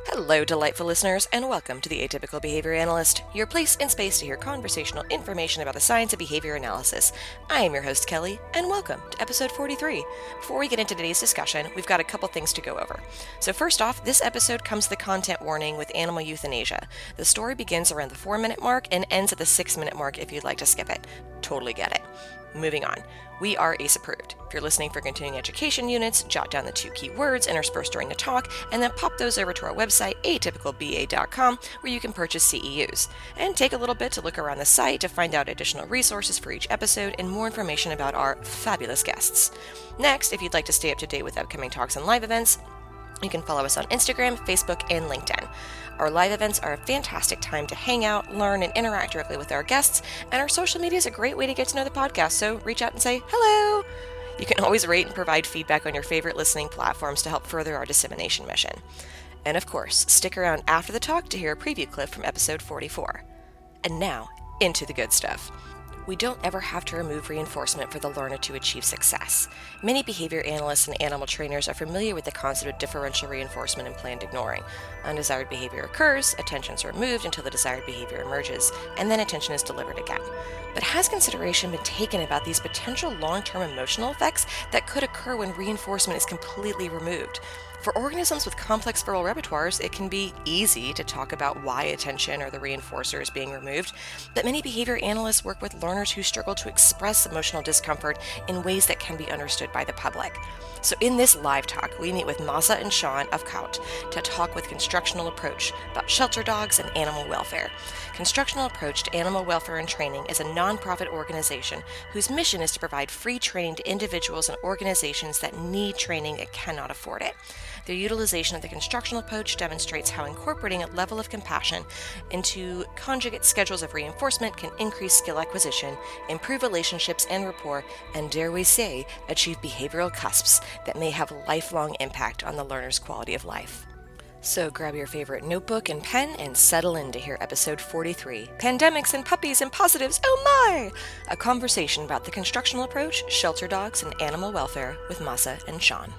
Hello, delightful listeners, and welcome to the Atypical Behavior Analyst, your place in space to hear conversational information about the science of behavior analysis. I am your host, Kelly, and welcome to episode 43. Before we get into today's discussion, we've got a couple things to go over. So first off, this episode comes with a content warning with animal euthanasia. The story begins around the 4-minute mark and ends at the 6-minute mark if you'd like to skip it. Totally get it. Moving on. We are ACE approved. If you're listening for continuing education units, jot down the 2 key words interspersed during the talk, and then pop those over to our website, atypicalba.com, where you can purchase CEUs. And take a little bit to look around the site to find out additional resources for each episode and more information about our fabulous guests. Next, if you'd like to stay up to date with upcoming talks and live events, you can follow us on Instagram, Facebook, and LinkedIn. Our live events are a fantastic time to hang out, learn, and interact directly with our guests, and our social media is a great way to get to know the podcast, so reach out and say hello! You can always rate and provide feedback on your favorite listening platforms to help further our dissemination mission. And of course, stick around after the talk to hear a preview clip from episode 44. And now, into the good stuff. We don't ever have to remove reinforcement for the learner to achieve success. Many behavior analysts and animal trainers are familiar with the concept of differential reinforcement and planned ignoring. Undesired behavior occurs, attention is removed until the desired behavior emerges, and then attention is delivered again. But has consideration been taken about these potential long-term emotional effects that could occur when reinforcement is completely removed? For organisms with complex verbal repertoires, it can be easy to talk about why attention or the reinforcer is being removed, but many behavior analysts work with learners who struggle to express emotional discomfort in ways that can be understood by the public. So in this live talk, we meet with Masa and Sean of COUT to talk with Constructional Approach about shelter dogs and animal welfare. Constructional Approach to Animal Welfare and Training is a nonprofit organization whose mission is to provide free training to individuals and organizations that need training and cannot afford it. Their utilization of the constructional approach demonstrates how incorporating a level of compassion into conjugate schedules of reinforcement can increase skill acquisition, improve relationships and rapport, and dare we say, achieve behavioral cusps that may have lifelong impact on the learner's quality of life. So grab your favorite notebook and pen and settle in to hear episode 43, Pandemics and Puppies and Positives, Oh My! A conversation about the constructional approach, shelter dogs, and animal welfare with Masa and Sean.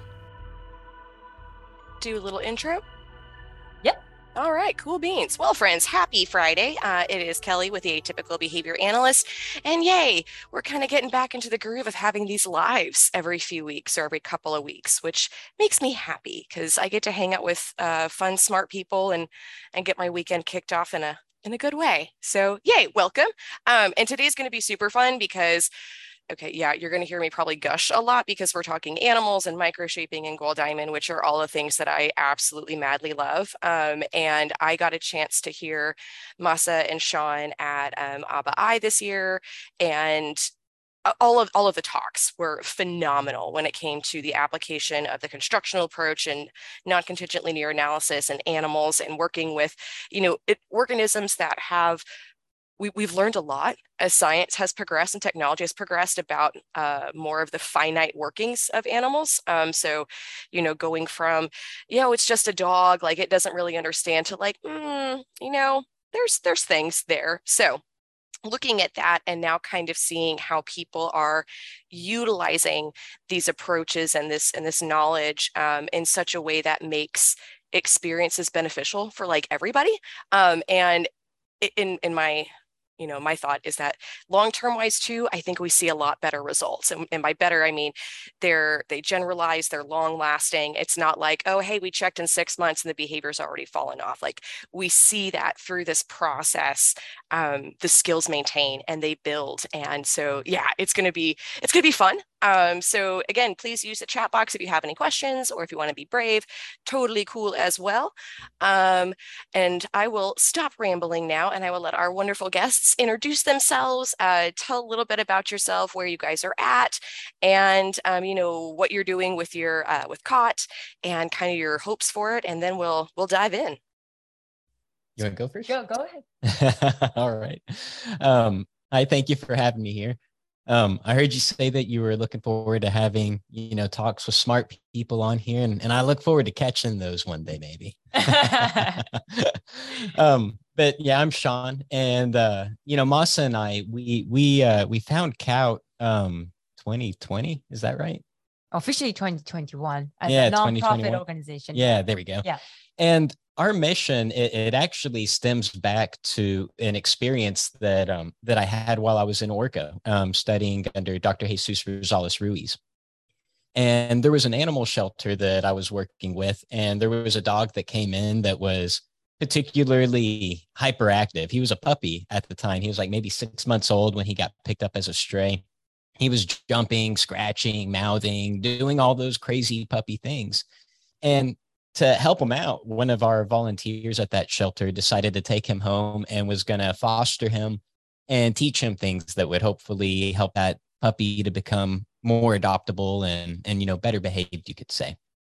Do a little intro? Yep. All right, cool beans. Well, friends, happy Friday. It is Kelly with the Atypical Behavior Analyst. And yay, we're kind of getting back into the groove of having these lives every few weeks or every couple of weeks, which makes me happy because I get to hang out with fun, smart people and get my weekend kicked off in a good way. So yay, welcome. And today's going to be super fun because okay, yeah, you're going to hear me probably gush a lot because we're talking animals and microshaping and gold diamond, which are all the things that I absolutely madly love. And I got a chance to hear Masa and Sean at ABA I this year, and all of the talks were phenomenal when it came to the application of the constructional approach and non-contingent linear analysis and animals and working with, organisms that have we've learned a lot as science has progressed and technology has progressed about more of the finite workings of animals. So, going from, it's just a dog, like it doesn't really understand to like, there's things there. So looking at that and now kind of seeing how people are utilizing these approaches and this knowledge in such a way that makes experiences beneficial for like everybody. And in my thought is that long-term wise too, I think we see a lot better results. And by better, I mean, they generalize, they're long lasting. It's not like, oh, hey, we checked in 6 months and the behavior's already fallen off. Like we see that through this process, the skills maintain and they build. And so, yeah, it's going to be fun. So again, please use the chat box if you have any questions or if you want to be brave, totally cool as well. And I will stop rambling now and I will let our wonderful guests introduce themselves, tell a little bit about yourself, where you guys are at, and what you're doing with your with COT and kind of your hopes for it, and then we'll dive in. You want to go first? Go ahead. All right. I thank you for having me here. I heard you say that you were looking forward to having, talks with smart people on here, and I look forward to catching those one day, maybe. But yeah, I'm Sean, and Masa and I, we found COUT 2020. Is that right? Officially 2021 as Yeah, a nonprofit organization. Yeah, there we go. Yeah. And Our mission, it actually stems back to an experience that I had while I was in Orca, studying under Dr. Jesus Rosales Ruiz. And there was an animal shelter that I was working with, and there was a dog that came in that was particularly hyperactive. He was a puppy at the time. He was like maybe 6 months old when he got picked up as a stray. He was jumping, scratching, mouthing, doing all those crazy puppy things. And to help him out, one of our volunteers at that shelter decided to take him home and was going to foster him and teach him things that would hopefully help that puppy to become more adoptable and better behaved, you could say.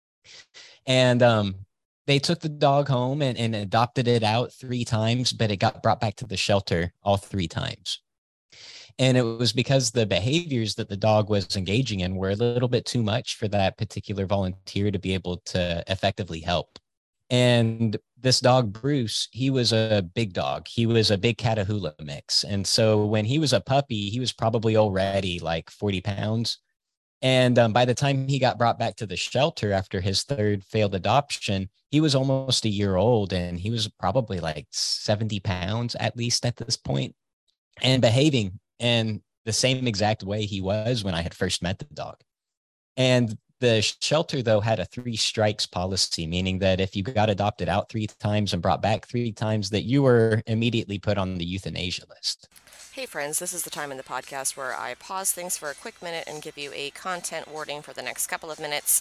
And they took the dog home and adopted it out 3 times, but it got brought back to the shelter all 3 times. And it was because the behaviors that the dog was engaging in were a little bit too much for that particular volunteer to be able to effectively help. And this dog, Bruce, he was a big dog. He was a big Catahoula mix. And so when he was a puppy, he was probably already like 40 pounds. And by the time he got brought back to the shelter after his 3rd failed adoption, he was almost a year old, and he was probably like 70 pounds at least at this point, and behaving in the same exact way he was when I had first met the dog. And the shelter, though, had a 3 strikes policy, meaning that if you got adopted out 3 times and brought back 3 times, that you were immediately put on the euthanasia list. Hey friends, this is the time in the podcast where I pause things for a quick minute and give you a content warning for the next couple of minutes.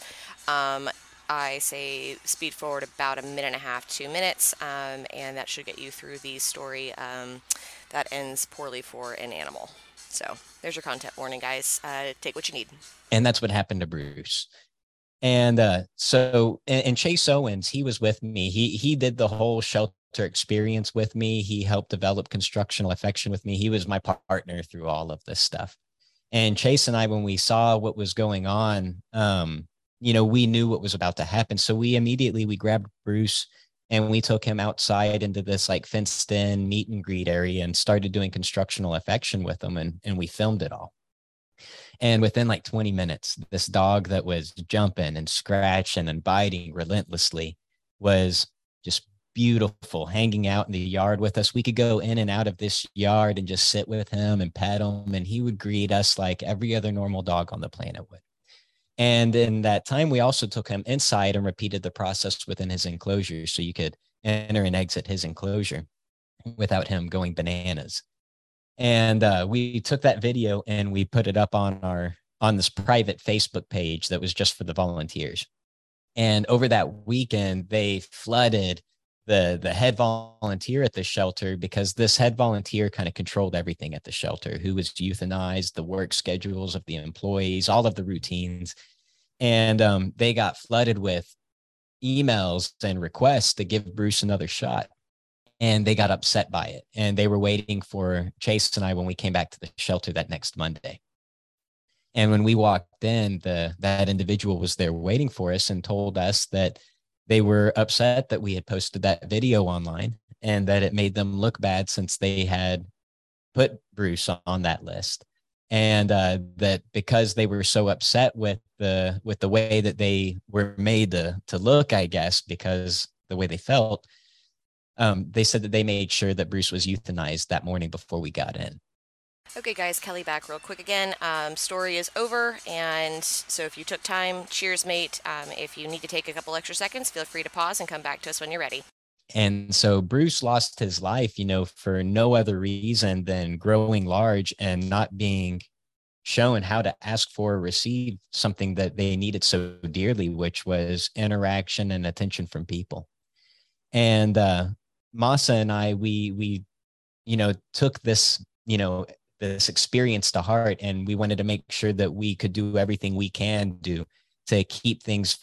I say speed forward about 1.5 minutes, 2 minutes, and that should get you through the story that ends poorly for an animal. So there's your content warning, guys. Take what you need. And that's what happened to Bruce. And so Chase Owens, he was with me. He did the whole shelter experience with me. He helped develop constructional affection with me. He was my partner through all of this stuff. And Chase and I, when we saw what was going on, we knew what was about to happen. So we grabbed Bruce and we took him outside into this like fenced in meet and greet area and started doing constructional affection with him. And we filmed it all. And within like 20 minutes, this dog that was jumping and scratching and biting relentlessly was just beautiful, hanging out in the yard with us. We could go in and out of this yard and just sit with him and pet him, and he would greet us like every other normal dog on the planet would. And in that time, we also took him inside and repeated the process within his enclosure, so you could enter and exit his enclosure without him going bananas. And we took that video and we put it up on this private Facebook page that was just for the volunteers. And over that weekend, they flooded the head volunteer at the shelter, because this head volunteer kind of controlled everything at the shelter, who was euthanized, the work schedules of the employees, all of the routines. And they got flooded with emails and requests to give Bruce another shot. And they got upset by it. And they were waiting for Chase and I when we came back to the shelter that next Monday. And when we walked in, that individual was there waiting for us and told us that they were upset that we had posted that video online and that it made them look bad since they had put Bruce on that list. And that because they were so upset with the way that they were made to look, I guess, because the way they felt, they said that they made sure that Bruce was euthanized that morning before we got in. Okay, guys, Kelly back real quick again. Story is over, and so if you took time, cheers, mate. If you need to take a couple extra seconds, feel free to pause and come back to us when you're ready. And so Bruce lost his life, for no other reason than growing large and not being shown how to ask for or receive something that they needed so dearly, which was interaction and attention from people. And Masa and I, we took this, this experience to heart, and we wanted to make sure that we could do everything we can do to keep things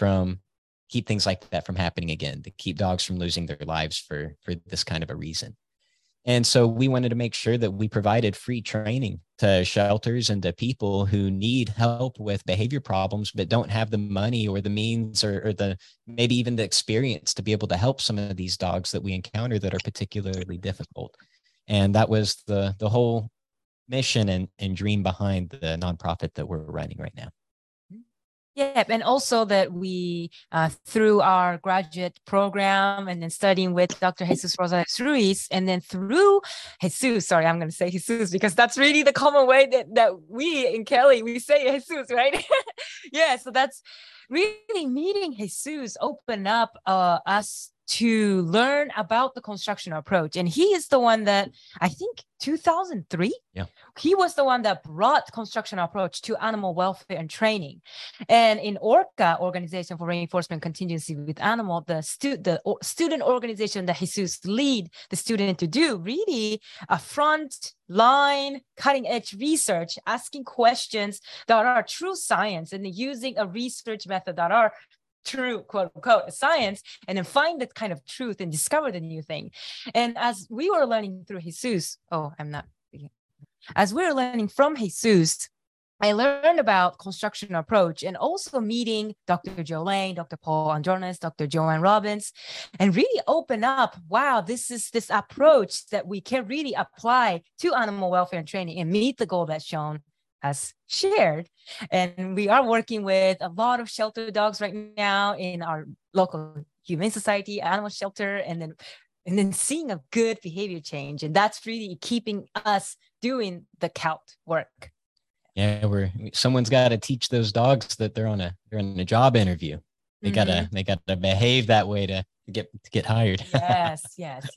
like that from happening again, to keep dogs from losing their lives for this kind of a reason. And so we wanted to make sure that we provided free training to shelters and to people who need help with behavior problems, but don't have the money or the means or the maybe even the experience to be able to help some of these dogs that we encounter that are particularly difficult. And that was the whole mission and dream behind the nonprofit that we're running right now. Yeah, and also that we, through our graduate program and then studying with Dr. Jesus Rosales Ruiz, and then through Jesus, sorry, I'm going to say Jesus because that's really the common way that we in Kelly, we say Jesus, right? Yeah, so that's really meeting Jesus open up us to learn about the construction approach. And he is the one that I think 2003, yeah, he was the one that brought construction approach to animal welfare and training. And in ORCA, Organization for Reinforcement Contingency with Animal, the student organization that Jesus lead the student to do really a front line, cutting edge research, asking questions that are true science and using a research method that are true, quote unquote, science, and then find that kind of truth and discover the new thing. And as we were learning through Jesus, as we were learning from Jesus, I learned about construction approach and also meeting Dr. Joe Lane, Dr. Paul Andronis, Dr. Joanne Robbins, and really open up, wow, this is this approach that we can really apply to animal welfare and training and meet the goal that Sean has shared. And we are working with a lot of shelter dogs right now in our local Humane Society animal shelter, and then seeing a good behavior change. And that's really keeping us doing the COUT work. Yeah, someone's got to teach those dogs that they're in a job interview. They gotta behave that way to get hired. Yes.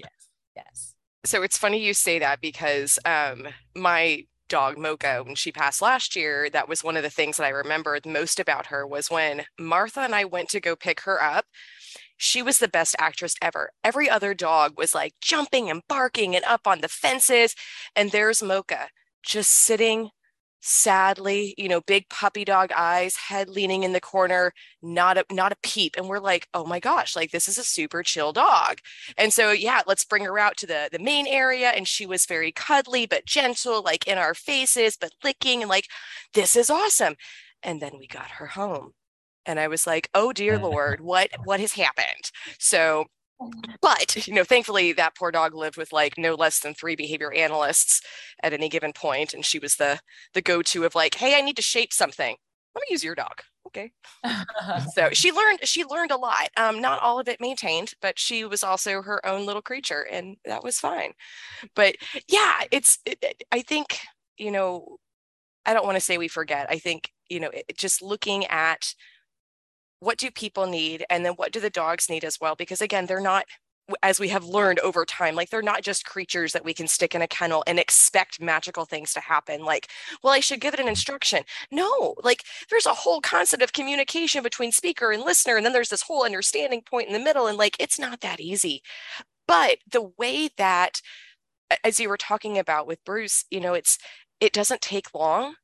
So it's funny you say that because my dog Mocha, when she passed last year, that was one of the things that I remembered most about her was when Martha and I went to go pick her up. She was the best actress ever. Every other dog was like jumping and barking and up on the fences. And there's Mocha just sitting sadly, big puppy dog eyes, head leaning in the corner, not a peep. And we're like, oh my gosh, like this is a super chill dog. And so, yeah, let's bring her out to the main area. And she was very cuddly, but gentle, like in our faces, but licking and like, this is awesome. And then we got her home and I was like, oh dear Lord, what has happened? So, but, thankfully that poor dog lived with like no less than 3 behavior analysts at any given point. And she was the go-to of like, hey, I need to shape something. Let me use your dog. Okay. So she learned a lot. Not all of it maintained, but she was also her own little creature and that was fine. But yeah, I think, I don't want to say we forget. I think, just looking at what do people need? And then what do the dogs need as well? Because again, they're not, as we have learned over time, like they're not just creatures that we can stick in a kennel and expect magical things to happen. Like, well, I should give it an instruction. No, like there's a whole concept of communication between speaker and listener. And then there's this whole understanding point in the middle. And like, it's not that easy. But the way that, as you were talking about with Bruce, it doesn't take long.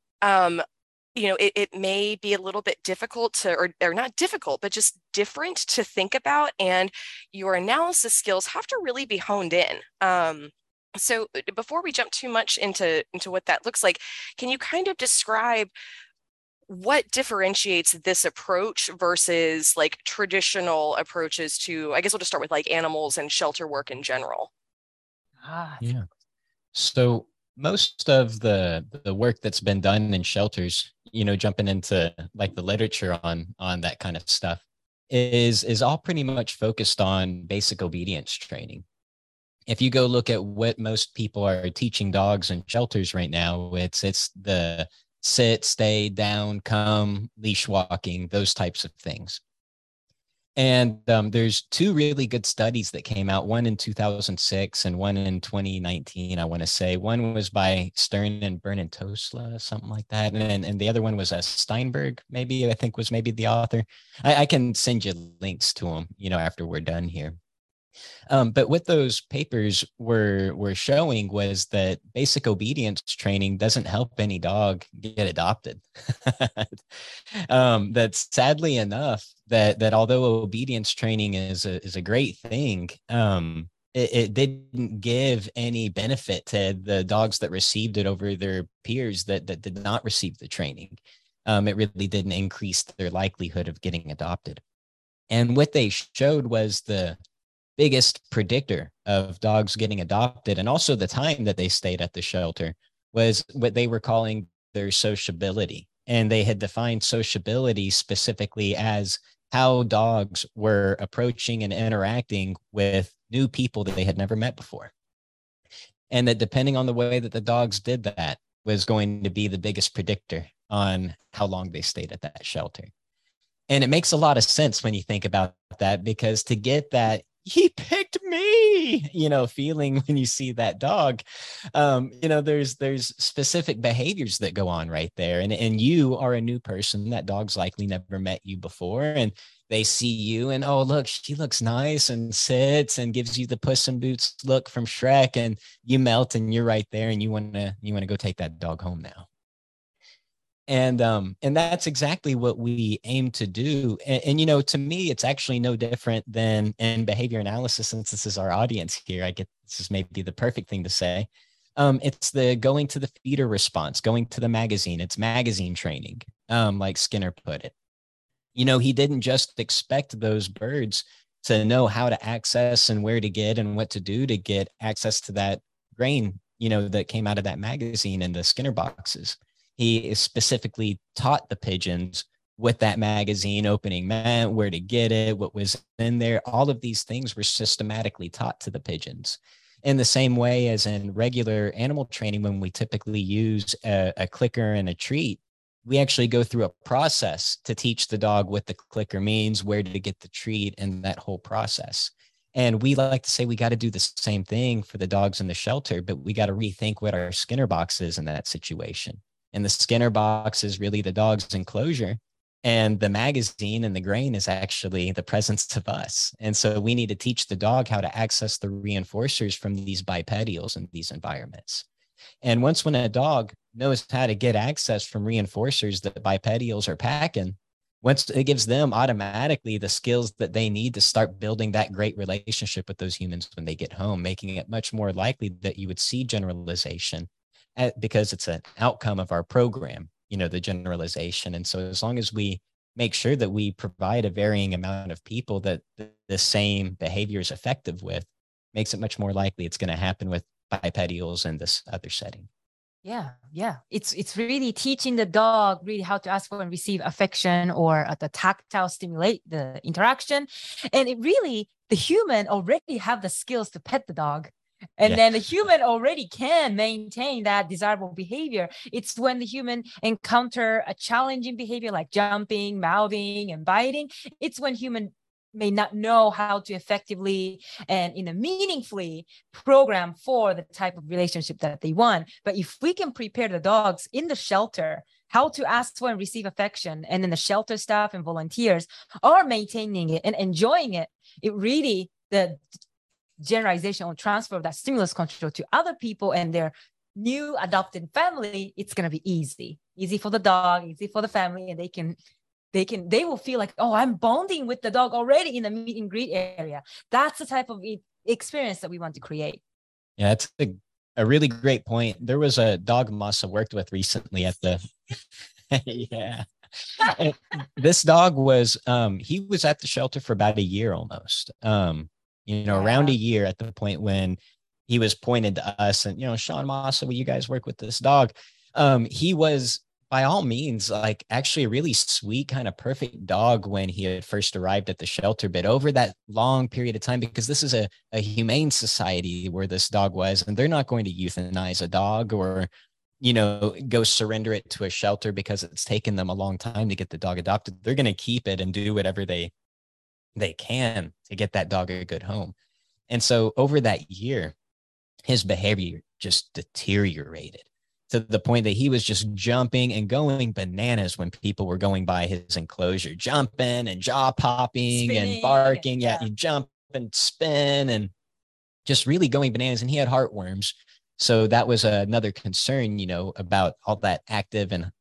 It may be a little bit difficult or not difficult, but just different to think about. And your analysis skills have to really be honed in. So before we jump too much into what that looks like, can you kind of describe what differentiates this approach versus like traditional approaches to, I guess we'll just start with like animals and shelter work in general. Yeah. So most of the work that's been done in shelters, jumping into like the literature on that kind of stuff is all pretty much focused on basic obedience training. If you go look at what most people are teaching dogs in shelters right now, it's the sit, stay, down, come, leash walking, those types of things. And there's 2 really good studies that came out, one in 2006 and one in 2019, I want to say. One was by Stern and Bernatosla, something like that. And the other one was Steinberg, maybe, I think was maybe the author. I can send you links to them, after we're done here. But what those papers were showing was that basic obedience training doesn't help any dog get adopted. That's sadly enough that although obedience training is a great thing, it didn't give any benefit to the dogs that received it over their peers that did not receive the training. It really didn't increase their likelihood of getting adopted. And what they showed was the biggest predictor of dogs getting adopted, and also the time that they stayed at the shelter, was what they were calling their sociability. And they had defined sociability specifically as how dogs were approaching and interacting with new people that they had never met before. And that depending on the way that the dogs did that was going to be the biggest predictor on how long they stayed at that shelter. And it makes a lot of sense when you think about that, because to get that "he picked me," feeling when you see that dog, there's specific behaviors that go on right there. And you are a new person. That dog's likely never met you before. And they see you and, oh, look, she looks nice, and sits and gives you the Puss in Boots look from Shrek, and you melt and you're right there, and you want to go take that dog home now. And that's exactly what we aim to do. And to me, it's actually no different than in behavior analysis, since this is our audience here. I get this is maybe the perfect thing to say. It's the going to the feeder response, going to the magazine. It's magazine training, like Skinner put it. He didn't just expect those birds to know how to access and where to get and what to do to get access to that grain, that came out of that magazine and the Skinner boxes. He specifically taught the pigeons what that magazine opening meant, where to get it, what was in there. All of these things were systematically taught to the pigeons. In the same way as in regular animal training, when we typically use a clicker and a treat, we actually go through a process to teach the dog what the clicker means, where to get the treat, and that whole process. And we like to say we got to do the same thing for the dogs in the shelter, but we got to rethink what our Skinner box is in that situation. And the Skinner box is really the dog's enclosure, and the magazine and the grain is actually the presence of us. And so we need to teach the dog how to access the reinforcers from these bipedials in these environments. And when a dog knows how to get access from reinforcers that bipedials are packing, once it gives them automatically the skills that they need to start building that great relationship with those humans when they get home, making it much more likely that you would see generalization, because it's an outcome of our program, the generalization. And so as long as we make sure that we provide a varying amount of people that the same behavior is effective with, makes it much more likely it's going to happen with bipedials in this other setting. Yeah. It's really teaching the dog really how to ask for and receive affection, or the tactile stimulate the interaction. And the human already have the skills to pet the dog. And then the human already can maintain that desirable behavior. It's when the human encounter a challenging behavior like jumping, mouthing, and biting. It's when human may not know how to effectively and meaningfully program for the type of relationship that they want. But if we can prepare the dogs in the shelter how to ask for and receive affection, and then the shelter staff and volunteers are maintaining it and enjoying it, it really, the generalization or transfer of that stimulus control to other people and their new adopted family, it's going to be easy for the dog, easy for the family, and they will feel like, oh, I'm bonding with the dog already in the meet and greet area. That's the type of experience that we want to create. Yeah, it's a really great point. There was a dog Masa worked with recently at the yeah. This dog was he was at the shelter for about a year almost. Around a year, at the point when he was pointed to us and, Sean Masa, will you guys work with this dog? He was by all means like actually a really sweet, kind of perfect dog when he had first arrived at the shelter. But over that long period of time, because this is a humane society where this dog was, and they're not going to euthanize a dog or, go surrender it to a shelter because it's taken them a long time to get the dog adopted. They're going to keep it and do whatever they can to get that dog a good home. And so over that year, his behavior just deteriorated to the point that he was just jumping and going bananas when people were going by his enclosure, jumping and jaw popping, spinning, and barking. Yeah, you jump and spin and just really going bananas. And he had heartworms. So that was another concern, about all that active and,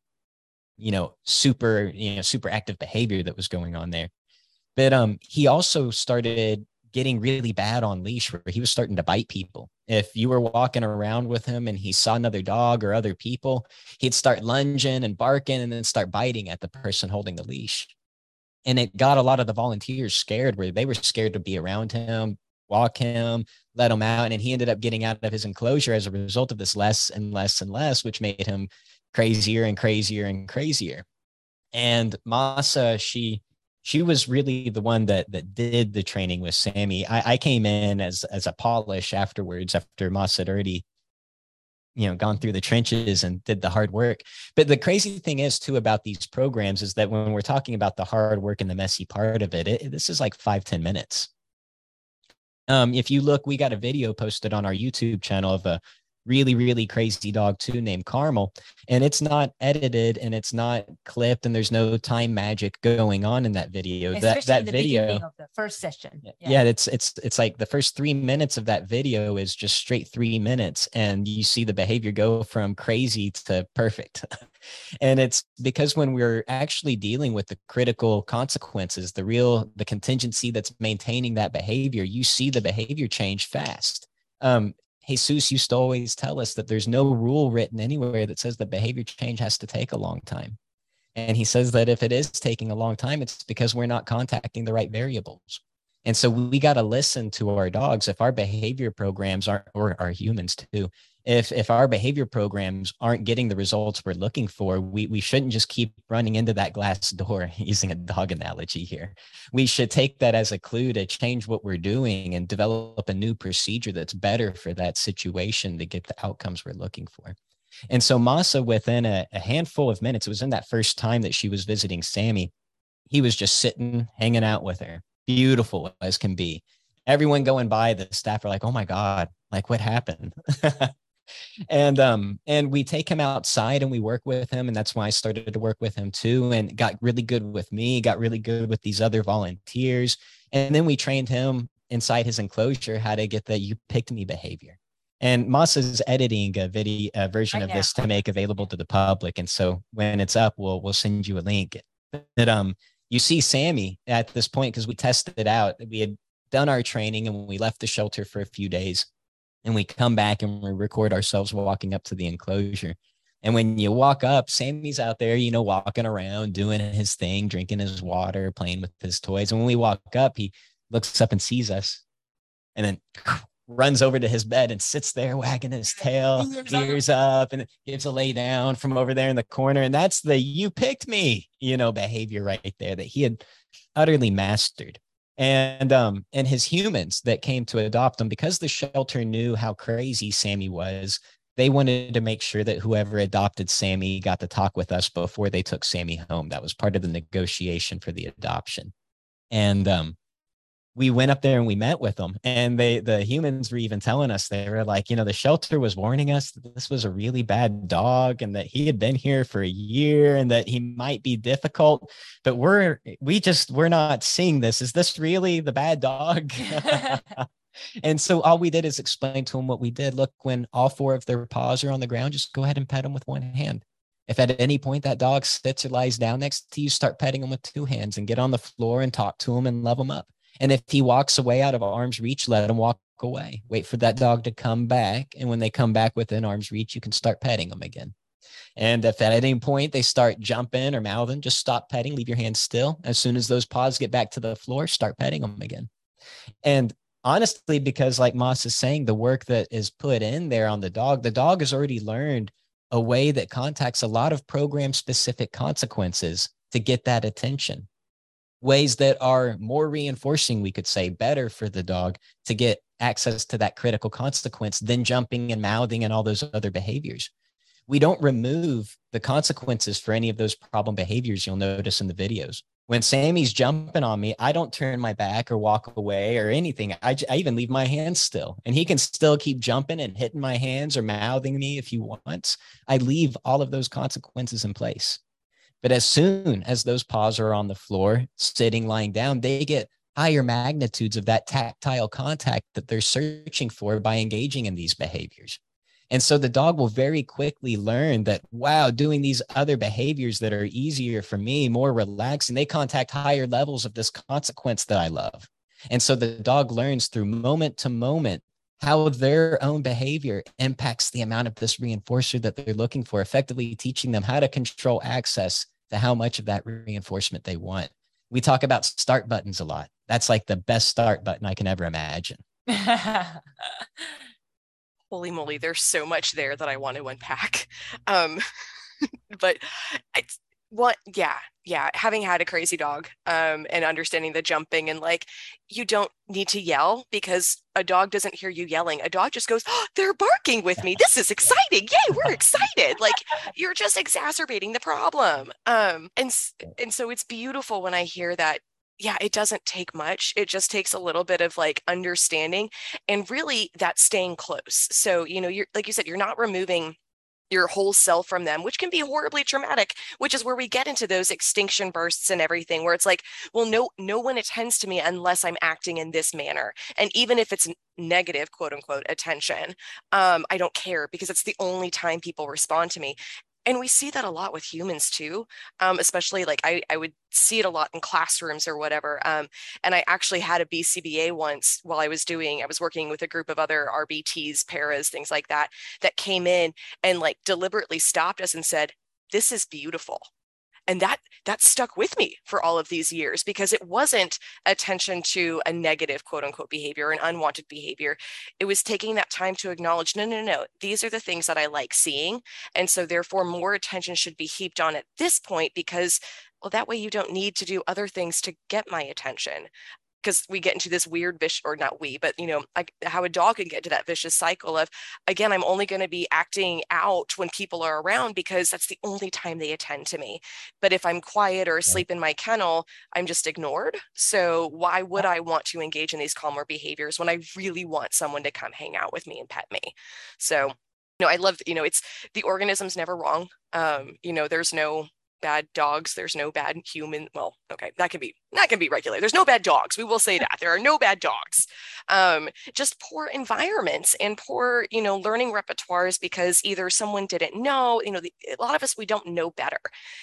super active behavior that was going on there. But he also started getting really bad on leash, where he was starting to bite people. If you were walking around with him and he saw another dog or other people, he'd start lunging and barking and then start biting at the person holding the leash. And it got a lot of the volunteers scared, where they were scared to be around him, walk him, let him out. And he ended up getting out of his enclosure as a result of this less and less and less, which made him crazier and crazier and crazier. And Masa, she was really the one that did the training with Sammy. I came in as a polish afterwards, after Masa had already, gone through the trenches and did the hard work. But the crazy thing is too about these programs is that when we're talking about the hard work and the messy part of it, this is like 5-10 minutes. If you look, we got a video posted on our YouTube channel of a really, really crazy dog too named Carmel. And it's not edited and it's not clipped and there's no time magic going on in that video. Especially that in the video beginning of the first session. Yeah, it's like the first 3 minutes of that video is just straight 3 minutes. And you see the behavior go from crazy to perfect. And it's because when we're actually dealing with the critical consequences, the contingency that's maintaining that behavior, you see the behavior change fast. Jesus used to always tell us that there's no rule written anywhere that says that behavior change has to take a long time. And he says that if it is taking a long time, it's because we're not contacting the right variables. And so we got to listen to our dogs. If our behavior programs aren't, or our humans too, if our behavior programs aren't getting the results we're looking for, we shouldn't just keep running into that glass door, using a dog analogy here. We should take that as a clue to change what we're doing and develop a new procedure that's better for that situation to get the outcomes we're looking for. And so Masa, within a handful of minutes, it was in that first time that she was visiting Sammy, he was just sitting, hanging out with her, beautiful as can be. Everyone going by, the staff are like, oh my God, like what happened? And we take him outside and we work with him. And that's why I started to work with him too, and got really good with me, got really good with these other volunteers. And then we trained him inside his enclosure how to get the "you picked me" behavior. And Masa's editing a version of this to make available to the public. And so when it's up, we'll send you a link. But you see Sammy at this point, because we tested it out. We had done our training and we left the shelter for a few days. And we come back and we record ourselves walking up to the enclosure. And when you walk up, Sammy's out there, walking around, doing his thing, drinking his water, playing with his toys. And when we walk up, he looks up and sees us and then runs over to his bed and sits there wagging his tail, ears up, and gives a lay down from over there in the corner. And that's the "you picked me," behavior right there that he had utterly mastered. And his humans that came to adopt him, because the shelter knew how crazy Sammy was, they wanted to make sure that whoever adopted Sammy got to talk with us before they took Sammy home. That was part of the negotiation for the adoption. And we went up there and we met with them, and the humans were even telling us, they were like, the shelter was warning us that this was a really bad dog and that he had been here for a year and that he might be difficult, but we're not seeing this. Is this really the bad dog? And so all we did is explain to them what we did. Look, when all 4 of their paws are on the ground, just go ahead and pet them with one hand. If at any point that dog sits or lies down next to you, start petting them with 2 hands and get on the floor and talk to them and love them up. And if he walks away out of arm's reach, let him walk away. Wait for that dog to come back. And when they come back within arm's reach, you can start petting them again. And if at any point they start jumping or mouthing, just stop petting, leave your hands still. As soon as those paws get back to the floor, start petting them again. And honestly, because like Moss is saying, the work that is put in there on the dog has already learned a way that contacts a lot of program-specific consequences to get that attention. Ways that are more reinforcing, we could say, better for the dog to get access to that critical consequence than jumping and mouthing and all those other behaviors. We don't remove the consequences for any of those problem behaviors you'll notice in the videos. When Sammy's jumping on me, I don't turn my back or walk away or anything. I even leave my hands still, and he can still keep jumping and hitting my hands or mouthing me if he wants. I leave all of those consequences in place. But as soon as those paws are on the floor, sitting, lying down, they get higher magnitudes of that tactile contact that they're searching for by engaging in these behaviors. And so the dog will very quickly learn that, wow, doing these other behaviors that are easier for me, more relaxing, they contact higher levels of this consequence that I love. And so the dog learns through moment to moment how their own behavior impacts the amount of this reinforcer that they're looking for, effectively teaching them how to control access to how much of that reinforcement they want. We talk about start buttons a lot. That's like the best start button I can ever imagine. Holy moly, there's so much there that I want to unpack. But it's yeah, having had a crazy dog, and understanding the jumping, and like, you don't need to yell because a dog doesn't hear you yelling. A dog just goes, oh, they're barking with me. This is exciting. Yay, we're excited. Like, you're just exacerbating the problem. And so it's beautiful when I hear that. Yeah, it doesn't take much. It just takes a little bit of like understanding and really that staying close. So, you're, like you said, you're not removing your whole self from them, which can be horribly traumatic, which is where we get into those extinction bursts and everything, where it's like, well, no one attends to me unless I'm acting in this manner. And even if it's negative, quote unquote, attention, I don't care, because it's the only time people respond to me. And we see that a lot with humans too, especially like I would see it a lot in classrooms or whatever. And I actually had a BCBA once while I was working with a group of other RBTs, paras, things like that, that came in and like deliberately stopped us and said, "This is beautiful." And that stuck with me for all of these years, because it wasn't attention to a negative, quote unquote, behavior, an unwanted behavior. It was taking that time to acknowledge, no, these are the things that I like seeing. And so therefore more attention should be heaped on at this point, because, well, that way you don't need to do other things to get my attention. Because we get into this weird or not we, but how a dog can get into that vicious cycle of, again, I'm only going to be acting out when people are around because that's the only time they attend to me. But if I'm quiet or asleep in my kennel, I'm just ignored. So why would I want to engage in these calmer behaviors when I really want someone to come hang out with me and pet me? So, I love, it's, the organism's never wrong. There's no bad dogs, there's no bad human. Well, okay, that can be regulated. There's no bad dogs. We will say that there are no bad dogs. Just poor environments and poor, learning repertoires, because either someone didn't know, a lot of us, we don't know better.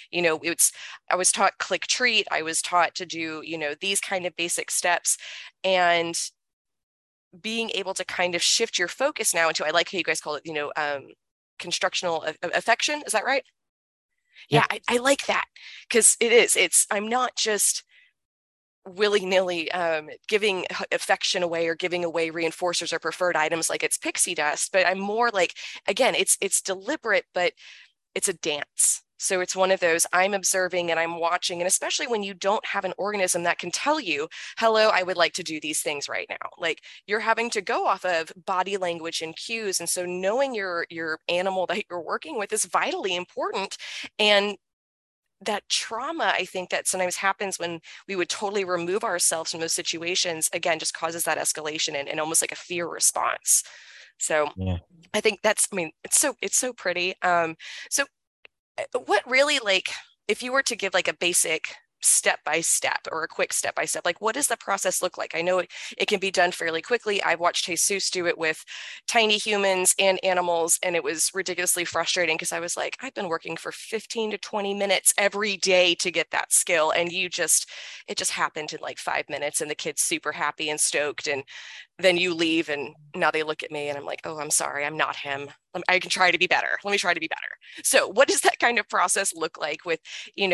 I was taught click treat. I was taught to do, these kind of basic steps, and being able to kind of shift your focus now into, I like how you guys call it, constructional affection. Is that right? Yeah, I like that, because I'm not just willy-nilly giving affection away or giving away reinforcers or preferred items like it's pixie dust, but I'm more like, again, it's deliberate, but it's a dance. So it's one of those, I'm observing and I'm watching, and especially when you don't have an organism that can tell you, hello, I would like to do these things right now. Like, you're having to go off of body language and cues. And so knowing your animal that you're working with is vitally important. And that trauma, I think, that sometimes happens when we would totally remove ourselves from those situations, again, just causes that escalation and almost like a fear response. So yeah. I think it's so pretty. So what really, like, if you were to give like a basic step-by-step or a quick step-by-step, like, what does the process look like? I know it can be done fairly quickly. I've watched Jesus do it with tiny humans and animals, and it was ridiculously frustrating, because I was like, I've been working for 15 to 20 minutes every day to get that skill, and it just happened in like 5 minutes, and the kid's super happy and stoked, and then you leave, and now they look at me and I'm like, oh, I'm sorry, I'm not him. I can try to be better. Let me try to be better. So what does that kind of process look like with,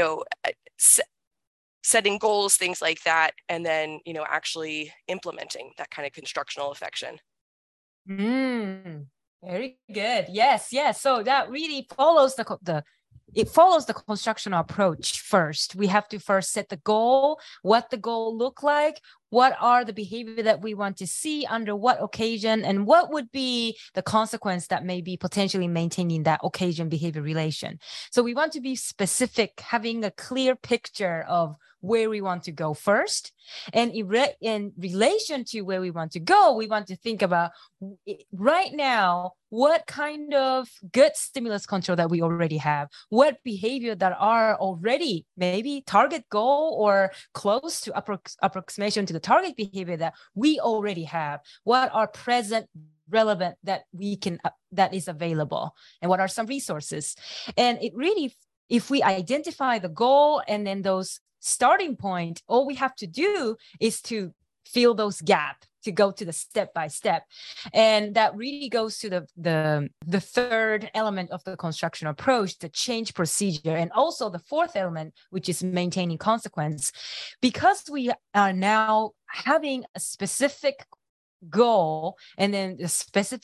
setting goals, things like that, and then, actually implementing that kind of constructional affection? Very good. Yes. So that really follows it follows the constructional approach first. We have to first set the goal, what the goal look like, what are the behavior that we want to see under what occasion, and what would be the consequence that may be potentially maintaining that occasion behavior relation. So we want to be specific, having a clear picture of where we want to go first. And in relation to where we want to go, we want to think about right now, what kind of good stimulus control that we already have, what behavior that are already maybe target goal or close to approximation to the target behavior that we already have, what are present relevant that we can that is available, and what are some resources. And it really, if we identify the goal and then those starting point, all we have to do is to fill those gaps, to go to the step-by-step. And that really goes to the third element of the construction approach, the change procedure, and also the fourth element, which is maintaining consequence. Because we are now having a specific goal and then a specific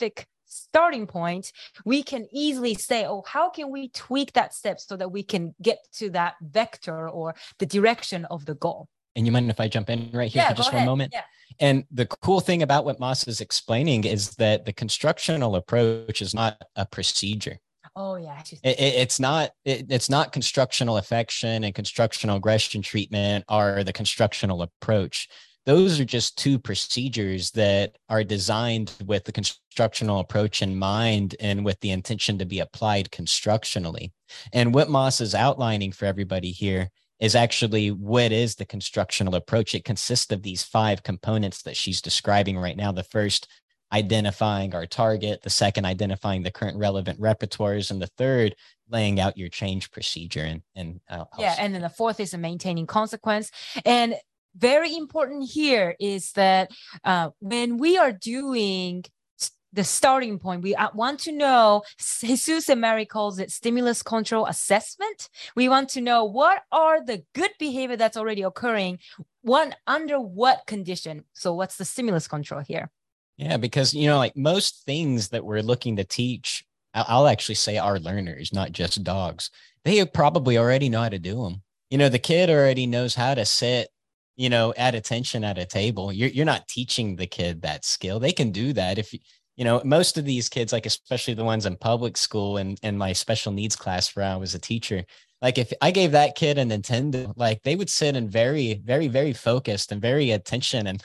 starting point, we can easily say, oh, how can we tweak that step so that we can get to that vector or the direction of the goal? And you mind if I jump in right here for just one moment? Yeah. And the cool thing about what Moss is explaining is that the constructional approach is not a procedure. Oh yeah, it's not constructional affection and constructional aggression treatment are the constructional approach. Those are just two procedures that are designed with the constructional approach in mind and with the intention to be applied constructionally. And what Moss is outlining for everybody here is actually what is the constructional approach. It consists of these 5 components that she's describing right now. The first, identifying our target. The second, identifying the current relevant repertoires. And the third, laying out your change procedure. And then the fourth is a maintaining consequence. And very important here is that when we are doing the starting point, we want to know, Jesus and Mary calls it stimulus control assessment. We want to know what are the good behavior that's already occurring, under what condition. So what's the stimulus control here? Yeah, because, like most things that we're looking to teach, I'll actually say our learners, not just dogs, they probably already know how to do them. The kid already knows how to sit, at attention at a table. You're not teaching the kid that skill. They can do that. If most of these kids, like especially the ones in public school and my special needs class where I was a teacher, like if I gave that kid a Nintendo, like they would sit and very, very, very focused and very attention and,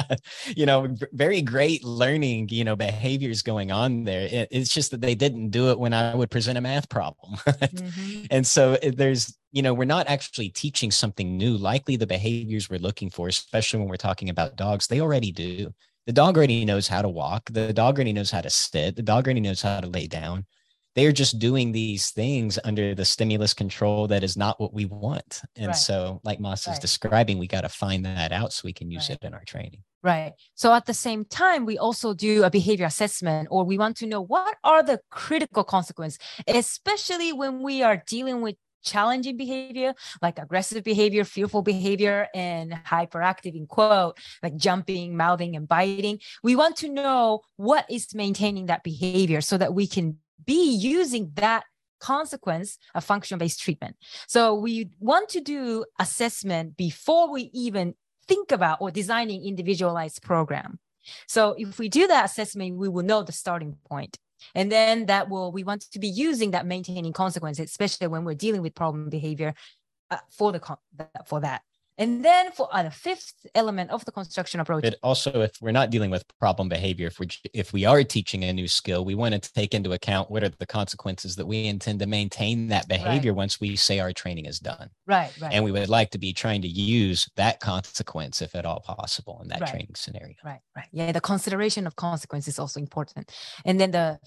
very great learning, behaviors going on there. It's just that they didn't do it when I would present a math problem. Mm-hmm. And so there's, we're not actually teaching something new. Likely the behaviors we're looking for, especially when we're talking about dogs, they already do. The dog already knows how to walk. The dog already knows how to sit. The dog already knows how to lay down. They're just doing these things under the stimulus control that is not what we want. And so like Moss is describing, we got to find that out so we can use it in our training. Right. So at the same time, we also do a behavior assessment, or we want to know what are the critical consequences, especially when we are dealing with challenging behavior, like aggressive behavior, fearful behavior, and hyperactive, in quote, like jumping, mouthing, and biting. We want to know what is maintaining that behavior so that we can be using that consequence of function-based treatment. So we want to do assessment before we even think about or designing individualized program. So if we do that assessment, we will know the starting point. And then we want to be using that maintaining consequence, especially when we're dealing with problem behavior for that. And then for the fifth element of the construction approach. But also, if we're not dealing with problem behavior, if we are teaching a new skill, we want to take into account what are the consequences that we intend to maintain that behavior once we say our training is done. Right. And we would like to be trying to use that consequence, if at all possible, in that training scenario. Right. Yeah, the consideration of consequence is also important. And then the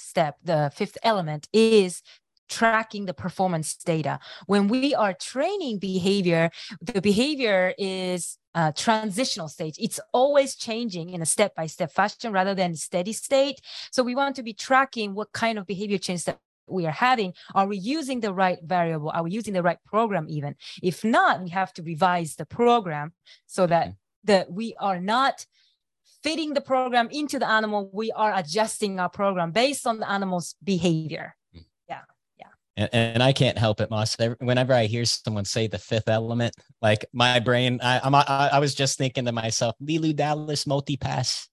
fifth element is tracking the performance data. When we are training behavior, the behavior is a transitional stage. It's always changing in a step-by-step fashion rather than steady state. So we want to be tracking what kind of behavior change that we are having. Are we using the right variable? Are we using the right program even? If not, we have to revise the program so that we are not fitting the program into the animal. We are adjusting our program based on the animal's behavior. And I can't help it, Moss. Whenever I hear someone say the fifth element, like my brain, I was just thinking to myself, Lilu Dallas multi-pass.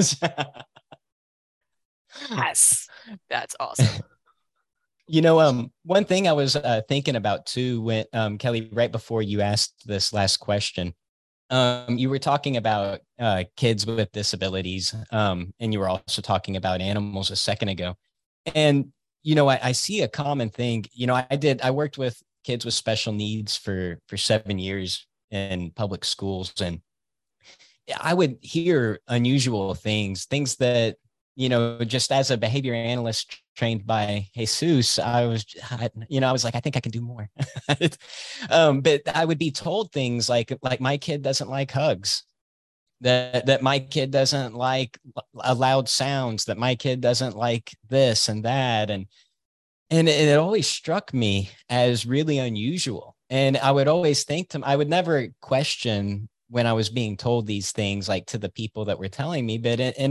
Yes, that's awesome. One thing I was thinking about too, when Kelly, right before you asked this last question, you were talking about kids with disabilities, and you were also talking about animals a second ago, and I see a common thing. I worked with kids with special needs for 7 years in public schools, and I would hear unusual things that, just as a behavior analyst trained by Jesus, I was like, I think I can do more. But I would be told things like my kid doesn't like hugs. That my kid doesn't like loud sounds, that my kid doesn't like this and that. And it always struck me as really unusual. And I would always think I would never question when I was being told these things, like to the people that were telling me, but in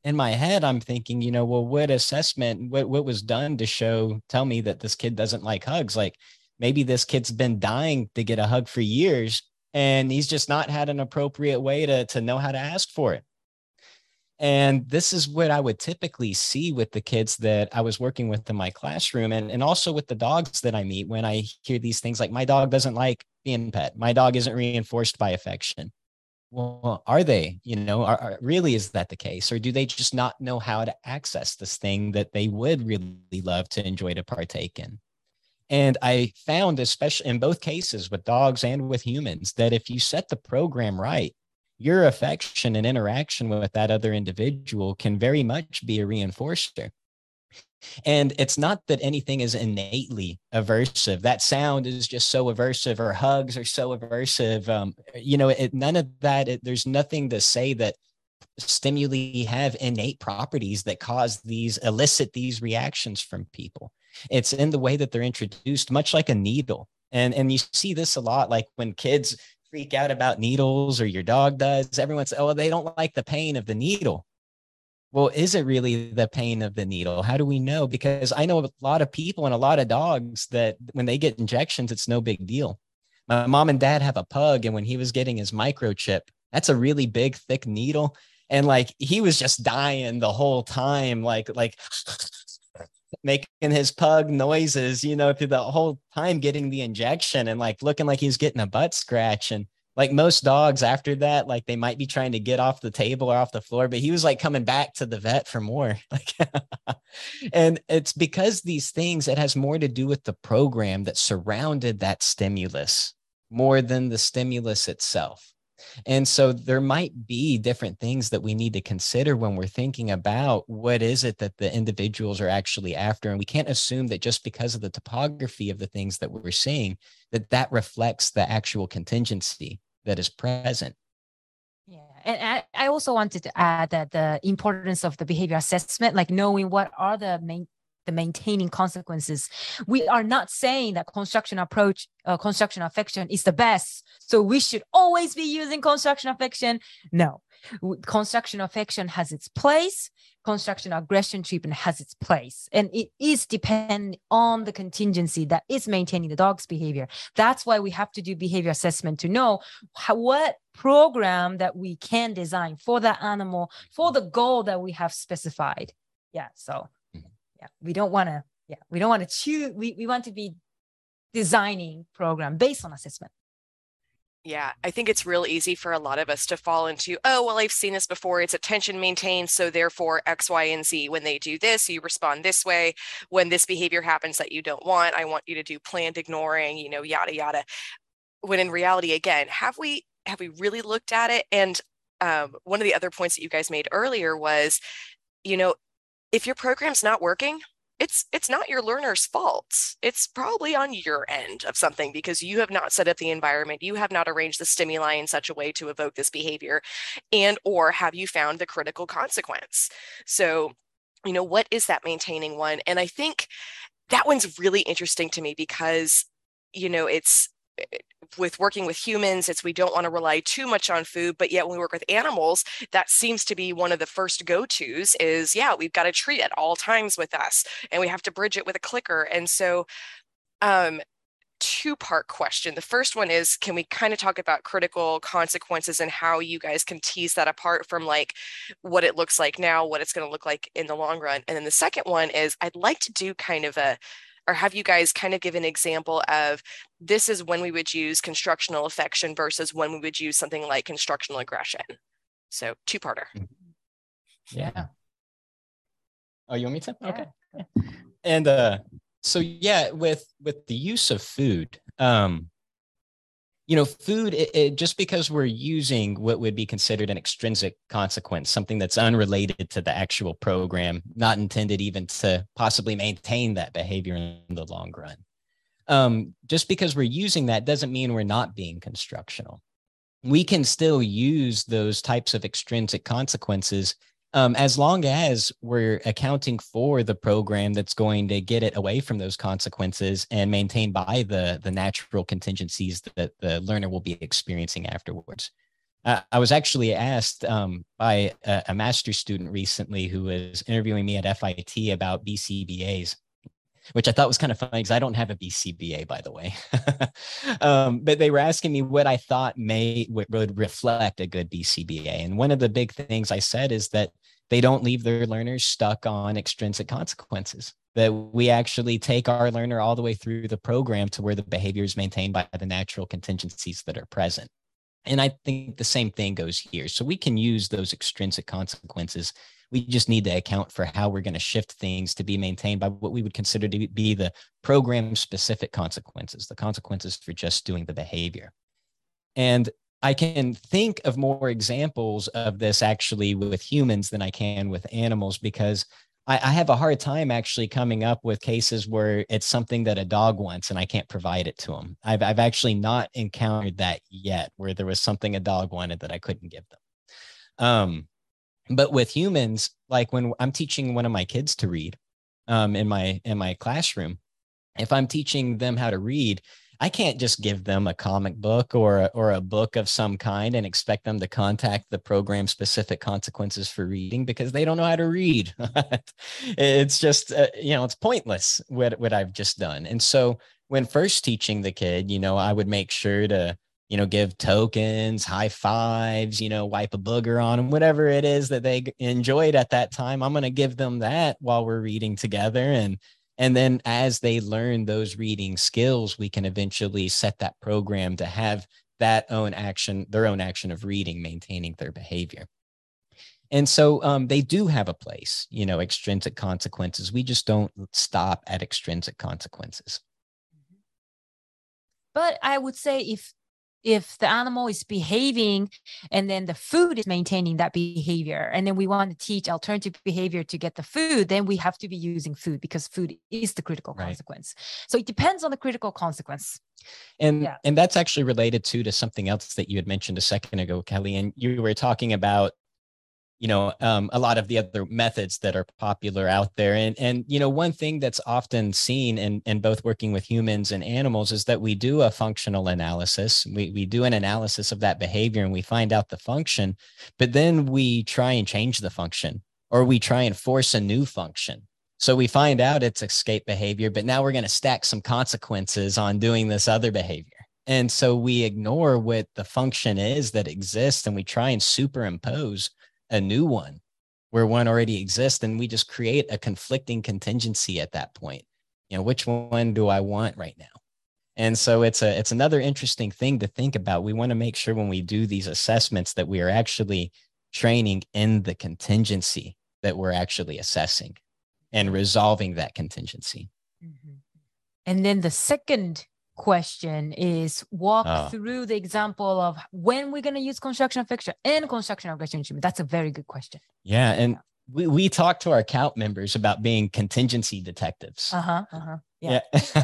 in my head, I'm thinking, well, what assessment, what was done to tell me that this kid doesn't like hugs? Like maybe this kid's been dying to get a hug for years and he's just not had an appropriate way to know how to ask for it. And this is what I would typically see with the kids that I was working with in my classroom, and also with the dogs that I meet when I hear these things like, my dog doesn't like being pet. My dog isn't reinforced by affection. Well, are they, really, is that the case? Or do they just not know how to access this thing that they would really love to enjoy to partake in? And I found, especially in both cases with dogs and with humans, that if you set the program right, your affection and interaction with that other individual can very much be a reinforcer. And it's not that anything is innately aversive. That sound is just so aversive, or hugs are so aversive. None of that. There's nothing to say that stimuli have innate properties that elicit these reactions from people. It's in the way that they're introduced, much like a needle. And you see this a lot, like when kids freak out about needles, or your dog does. Everyone says, oh, they don't like the pain of the needle. Well, is it really the pain of the needle? How do we know? Because I know a lot of people and a lot of dogs that when they get injections, it's no big deal. My mom and dad have a pug, and when he was getting his microchip, that's a really big, thick needle. And like, he was just dying the whole time, like making his pug noises, through the whole time getting the injection, and like looking like he was getting a butt scratch. And like most dogs after that, like they might be trying to get off the table or off the floor, but he was like coming back to the vet for more. And it's because these things, it has more to do with the program that surrounded that stimulus more than the stimulus itself. And so there might be different things that we need to consider when we're thinking about what is it that the individuals are actually after. And we can't assume that just because of the topography of the things that we're seeing, that reflects the actual contingency that is present. Yeah. And I also wanted to add that the importance of the behavior assessment, like knowing what are the maintaining consequences. We are not saying that construction affection is the best, so we should always be using construction affection. No, construction affection has its place. Construction aggression treatment has its place, and it is dependent on the contingency that is maintaining the dog's behavior. That's why we have to do behavior assessment to know what program that we can design for that animal for the goal that we have specified. Yeah, so we don't want to choose. We want to be designing program based on assessment. Yeah, I think it's real easy for a lot of us to fall into, oh, well, I've seen this before. It's attention maintained. So therefore X, Y, and Z. When they do this, you respond this way. When this behavior happens that you don't want, I want you to do planned ignoring, yada, yada. When in reality, again, have we really looked at it? And one of the other points that you guys made earlier was, if your program's not working, it's not your learner's fault. It's probably on your end of something because you have not set up the environment. You have not arranged the stimuli in such a way to evoke this behavior, or have you found the critical consequence? So, what is that maintaining one? And I think that one's really interesting to me because, it's with working with humans, we don't want to rely too much on food, but yet when we work with animals, that seems to be one of the first go-tos is, we've got a treat at all times with us and we have to bridge it with a clicker. And so two-part question. The first one is, can we kind of talk about critical consequences and how you guys can tease that apart from like what it looks like now, what it's going to look like in the long run? And then the second one is, I'd like to do kind of or have you guys kind of give an example of this is when we would use constructional affection versus when we would use something like constructional aggression. So two-parter. Yeah. Oh, you want me to? Yeah. Okay. And so with the use of food, food, just because we're using what would be considered an extrinsic consequence, something that's unrelated to the actual program, not intended even to possibly maintain that behavior in the long run. Just because we're using that doesn't mean we're not being constructional. We can still use those types of extrinsic consequences as long as we're accounting for the program that's going to get it away from those consequences and maintained by the natural contingencies that the learner will be experiencing afterwards. I was actually asked by a master's student recently who was interviewing me at FIT about BCBAs, which I thought was kind of funny because I don't have a BCBA, by the way. But they were asking me what I thought would reflect a good BCBA. And one of the big things I said is that they don't leave their learners stuck on extrinsic consequences, that we actually take our learner all the way through the program to where the behavior is maintained by the natural contingencies that are present. And I think the same thing goes here. So we can use those extrinsic consequences. We just need to account for how we're going to shift things to be maintained by what we would consider to be the program specific consequences, the consequences for just doing the behavior. And I can think of more examples of this actually with humans than I can with animals, because I have a hard time actually coming up with cases where it's something that a dog wants and I can't provide it to them. I've actually not encountered that yet, where there was something a dog wanted that I couldn't give them. But with humans, like when I'm teaching one of my kids to read in my classroom, if I'm teaching them how to read, I can't just give them a comic book or a book of some kind and expect them to contact the program specific consequences for reading, because they don't know how to read. It's just, it's pointless what I've just done. And so when first teaching the kid, I would make sure to, give tokens, high fives, wipe a booger on them, whatever it is that they enjoyed at that time. I'm going to give them that while we're reading together. And then as they learn those reading skills, we can eventually set that program to have their own action of reading, maintaining their behavior. And so they do have a place, extrinsic consequences. We just don't stop at extrinsic consequences. But I would say if the animal is behaving and then the food is maintaining that behavior, and then we want to teach alternative behavior to get the food, then we have to be using food, because food is the critical consequence. So it depends on the critical consequence. And that's actually related to something else that you had mentioned a second ago, Kelly, and you were talking about a lot of the other methods that are popular out there. And one thing that's often seen in both working with humans and animals is that we do a functional analysis. We do an analysis of that behavior and we find out the function, but then we try and change the function, or we try and force a new function. So we find out it's escape behavior, but now we're going to stack some consequences on doing this other behavior. And so we ignore what the function is that exists, and we try and superimpose a new one where one already exists, and we just create a conflicting contingency at that point. Which one do I want right now? And so it's another interesting thing to think about. We want to make sure when we do these assessments that we are actually training in the contingency that we're actually assessing and resolving that contingency. Mm-hmm. And then the second question is walk through the example of when we're going to use construction affection and construction aggression treatment. That's a very good question. Yeah. And we talk to our COUT members about being contingency detectives. Yeah.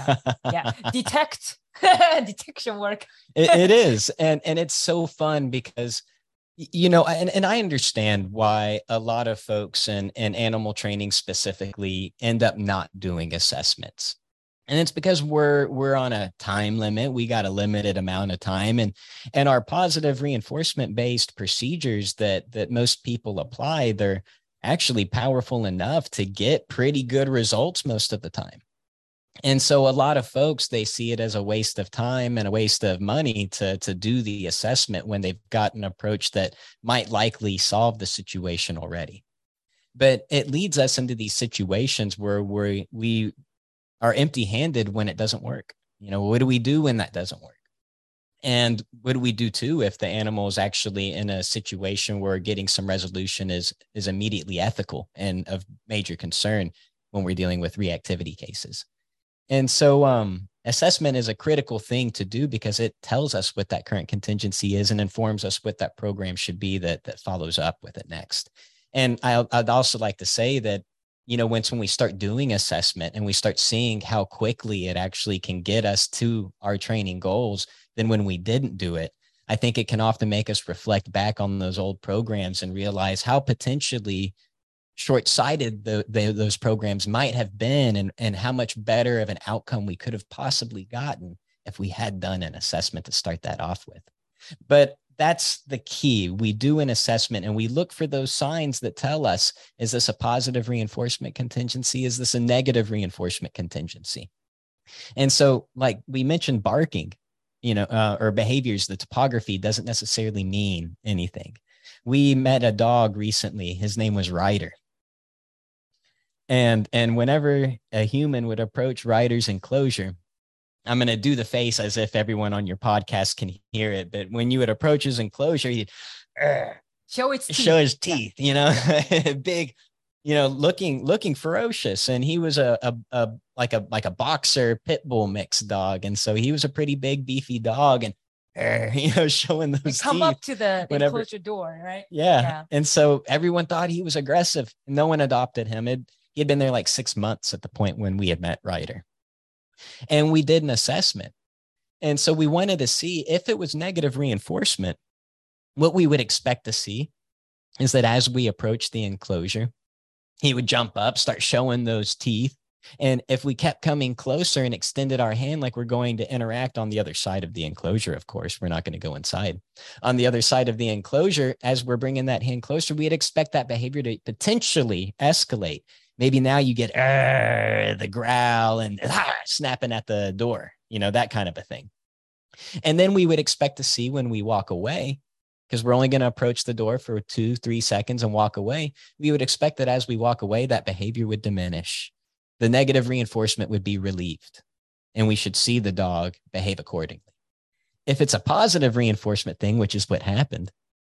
Detection work. It is. And it's so fun because, and I understand why a lot of folks in animal training specifically end up not doing assessments. And it's because we're on a time limit. We got a limited amount of time, and our positive reinforcement based procedures that most people apply, they're actually powerful enough to get pretty good results most of the time. And so a lot of folks, they see it as a waste of time and a waste of money to do the assessment when they've got an approach that might likely solve the situation already. But it leads us into these situations where we are empty-handed when it doesn't work. What do we do when that doesn't work? And what do we do too if the animal is actually in a situation where getting some resolution is immediately ethical and of major concern when we're dealing with reactivity cases? And so assessment is a critical thing to do because it tells us what that current contingency is and informs us what that program should be that follows up with it next. And I'd also like to say that when we start doing assessment and we start seeing how quickly it actually can get us to our training goals, then when we didn't do it, I think it can often make us reflect back on those old programs and realize how potentially short-sighted those programs might have been, and how much better of an outcome we could have possibly gotten if we had done an assessment to start that off with. But that's the key. We do an assessment and we look for those signs that tell us, is this a positive reinforcement contingency? Is this a negative reinforcement contingency? And so, like we mentioned, barking, or behaviors, the topography doesn't necessarily mean anything. We met a dog recently. His name was Ryder. And whenever a human would approach Ryder's enclosure, I'm going to do the face as if everyone on your podcast can hear it. But when you would approach his enclosure, he'd show his teeth, big, looking ferocious. And he was like a boxer pit bull mix dog. And so he was a pretty big, beefy dog. And showing those teeth. Come up to the enclosure door, right? Yeah. And so everyone thought he was aggressive. No one adopted him. He had been there like 6 months at the point when we had met Ryder. And we did an assessment. And so we wanted to see if it was negative reinforcement, what we would expect to see is that as we approached the enclosure, he would jump up, start showing those teeth. And if we kept coming closer and extended our hand like we're going to interact on the other side of the enclosure, of course, we're not going to go inside. On the other side of the enclosure, as we're bringing that hand closer, we'd expect that behavior to potentially escalate. Maybe now you get the growl and snapping at the door, that kind of a thing. And then we would expect to see when we walk away, because we're only going to approach the door for 2-3 seconds and walk away. We would expect that as we walk away, that behavior would diminish. The negative reinforcement would be relieved, and we should see the dog behave accordingly. If it's a positive reinforcement thing, which is what happened,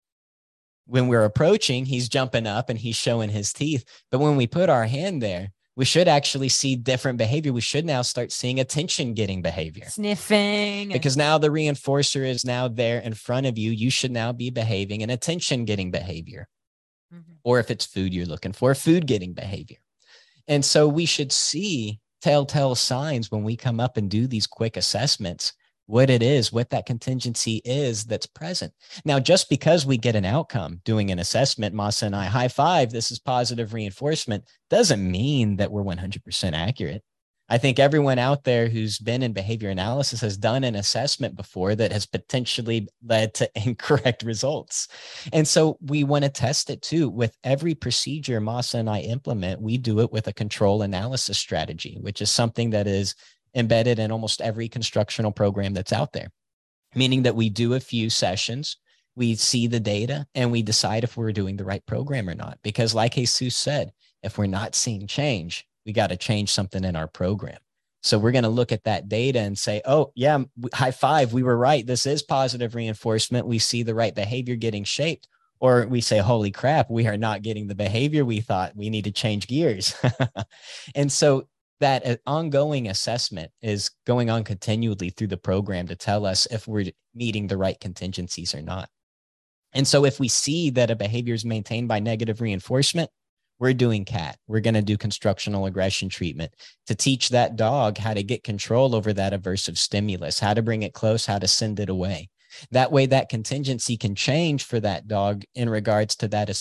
when we're approaching, he's jumping up and he's showing his teeth. But when we put our hand there, we should actually see different behavior. We should now start seeing attention getting behavior. Sniffing. Because now the reinforcer is now there in front of you. You should now be behaving an attention getting behavior. Mm-hmm. Or if it's food you're looking for, food getting behavior. And so we should see telltale signs when we come up and do these quick assessments, what it is, what that contingency is that's present. Now, just because we get an outcome doing an assessment, Masa and I high five, this is positive reinforcement, doesn't mean that we're 100% accurate. I think everyone out there who's been in behavior analysis has done an assessment before that has potentially led to incorrect results. And so we want to test it too. With every procedure Masa and I implement, we do it with a control analysis strategy, which is something that is embedded in almost every constructional program that's out there, meaning that we do a few sessions, we see the data, and we decide if we're doing the right program or not. Because like Jesus said, if we're not seeing change, we got to change something in our program. So we're going to look at that data and say, oh, yeah, high five, we were right. This is positive reinforcement. We see the right behavior getting shaped. Or we say, holy crap, we are not getting the behavior we thought. We need to change gears. And so that ongoing assessment is going on continually through the program to tell us if we're meeting the right contingencies or not. And so if we see that a behavior is maintained by negative reinforcement, we're doing CAT. We're going to do constructional aggression treatment to teach that dog how to get control over that aversive stimulus, how to bring it close, how to send it away. That way, that contingency can change for that dog in regards to that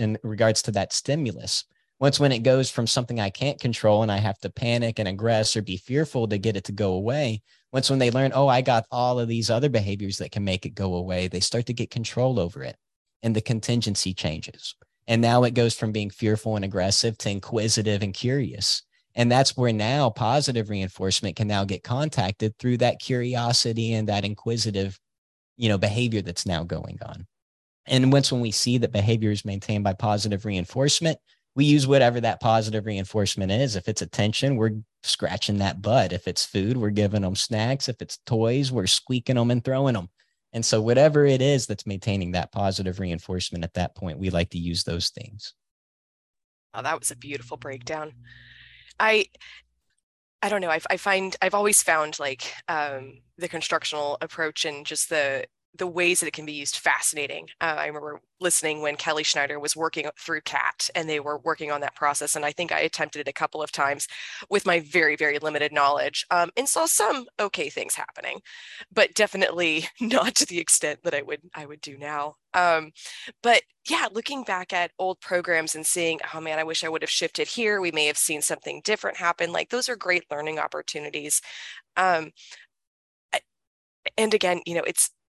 stimulus. Once when it goes from something I can't control and I have to panic and aggress or be fearful to get it to go away, once when they learn, oh, I got all of these other behaviors that can make it go away, they start to get control over it and the contingency changes. And now it goes from being fearful and aggressive to inquisitive and curious. And that's where now positive reinforcement can now get contacted through that curiosity and that inquisitive, behavior that's now going on. And once when we see that behavior is maintained by positive reinforcement, we use whatever that positive reinforcement is. If it's attention, we're scratching that butt. If it's food, we're giving them snacks. If it's toys, we're squeaking them and throwing them. And so whatever it is that's maintaining that positive reinforcement at that point, we like to use those things. Oh, that was a beautiful breakdown. I don't know. I've always found the constructional approach and just the ways that it can be used fascinating. I remember listening when Kelly Schneider was working through CAT and they were working on that process. And I think I attempted it a couple of times with my very, very limited knowledge and saw some okay things happening, but definitely not to the extent that I would do now. But yeah, looking back at old programs and seeing, oh man, I wish I would have shifted here. We may have seen something different happen. Those are great learning opportunities. And again,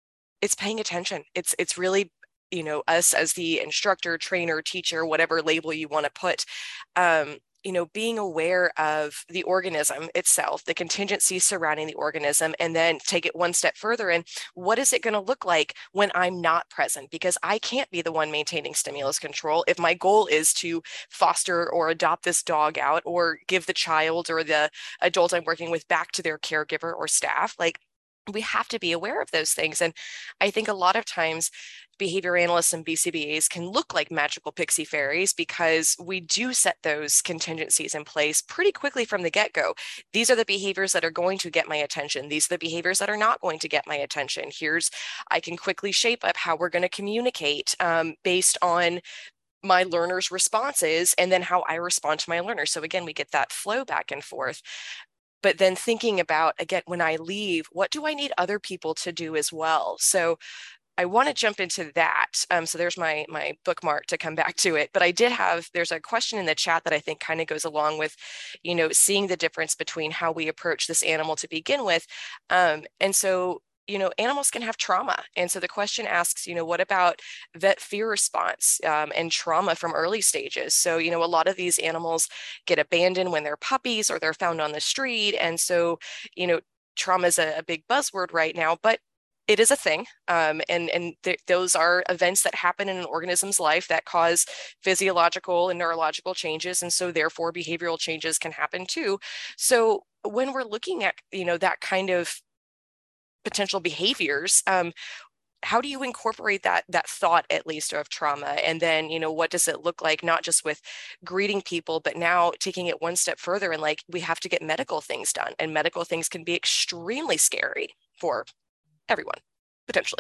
it's paying attention. It's really, us as the instructor, trainer, teacher, whatever label you want to put, being aware of the organism itself, the contingencies surrounding the organism, and then take it one step further. And what is it going to look like when I'm not present? Because I can't be the one maintaining stimulus control. If my goal is to foster or adopt this dog out, or give the child or the adult I'm working with back to their caregiver or staff, like, we have to be aware of those things. And I think a lot of times behavior analysts and BCBAs can look like magical pixie fairies because we do set those contingencies in place pretty quickly from the get-go. These are the behaviors that are going to get my attention. These are the behaviors that are not going to get my attention. I can quickly shape up how we're going to communicate based on my learners' responses and then how I respond to my learners. So again, we get that flow back and forth. But then thinking about, again, when I leave, what do I need other people to do as well? So I want to jump into that. So there's my bookmark to come back to it. But there's a question in the chat that I think kind of goes along with, seeing the difference between how we approach this animal to begin with. And so, animals can have trauma. And so the question asks, what about vet fear response and trauma from early stages? So, a lot of these animals get abandoned when they're puppies or they're found on the street. And so, trauma is a big buzzword right now, but it is a thing. Those are events that happen in an organism's life that cause physiological and neurological changes. And so therefore behavioral changes can happen too. So when we're looking at, that kind of potential behaviors, how do you incorporate that thought, at least, of trauma? And then, what does it look like, not just with greeting people, but now taking it one step further and we have to get medical things done, and medical things can be extremely scary for everyone, potentially.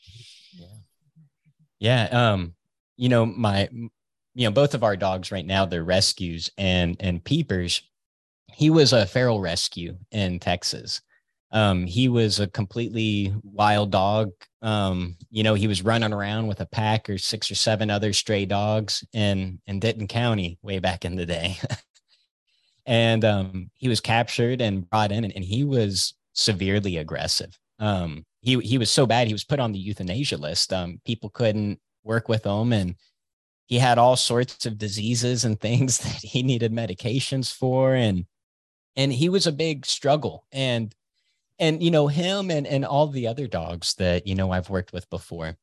Yeah. Both of our dogs right now, they're rescues, and Peepers, he was a feral rescue in Texas. He was a completely wild dog. He was running around with a pack or 6 or 7 other stray dogs in Denton County way back in the day. And he was captured and brought in, and he was severely aggressive. He was so bad, he was put on the euthanasia list. People couldn't work with him, and he had all sorts of diseases and things that he needed medications for. And he was a big struggle. And him and all the other dogs that, I've worked with before,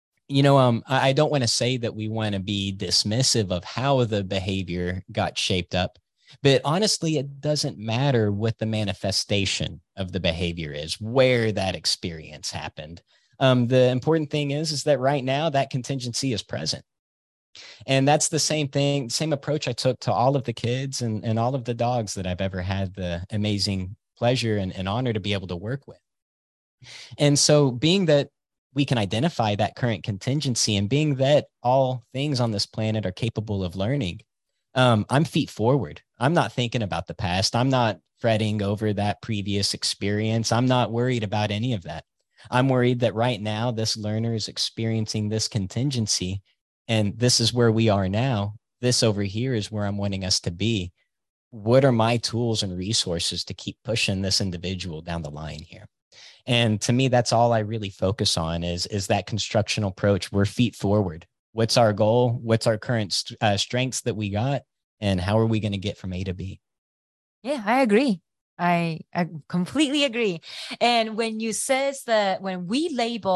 I don't want to say that we want to be dismissive of how the behavior got shaped up, but honestly, it doesn't matter what the manifestation of the behavior is, where that experience happened. The important thing is that right now that contingency is present. And that's the same approach I took to all of the kids and all of the dogs that I've ever had the amazing pleasure and honor to be able to work with. And so being that we can identify that current contingency, and being that all things on this planet are capable of learning, I'm feet forward. I'm not thinking about the past. I'm not fretting over that previous experience. I'm not worried about any of that. I'm worried that right now this learner is experiencing this contingency, and this is where we are now. This over here is where I'm wanting us to be. What are my tools and resources to keep pushing this individual down the line here? And to me, that's all I really focus on is that constructional approach. We're feet forward. What's our goal? What's our current strengths that we got? And how are we going to get from A to B? Yeah, I agree. I completely agree. And when you says that when we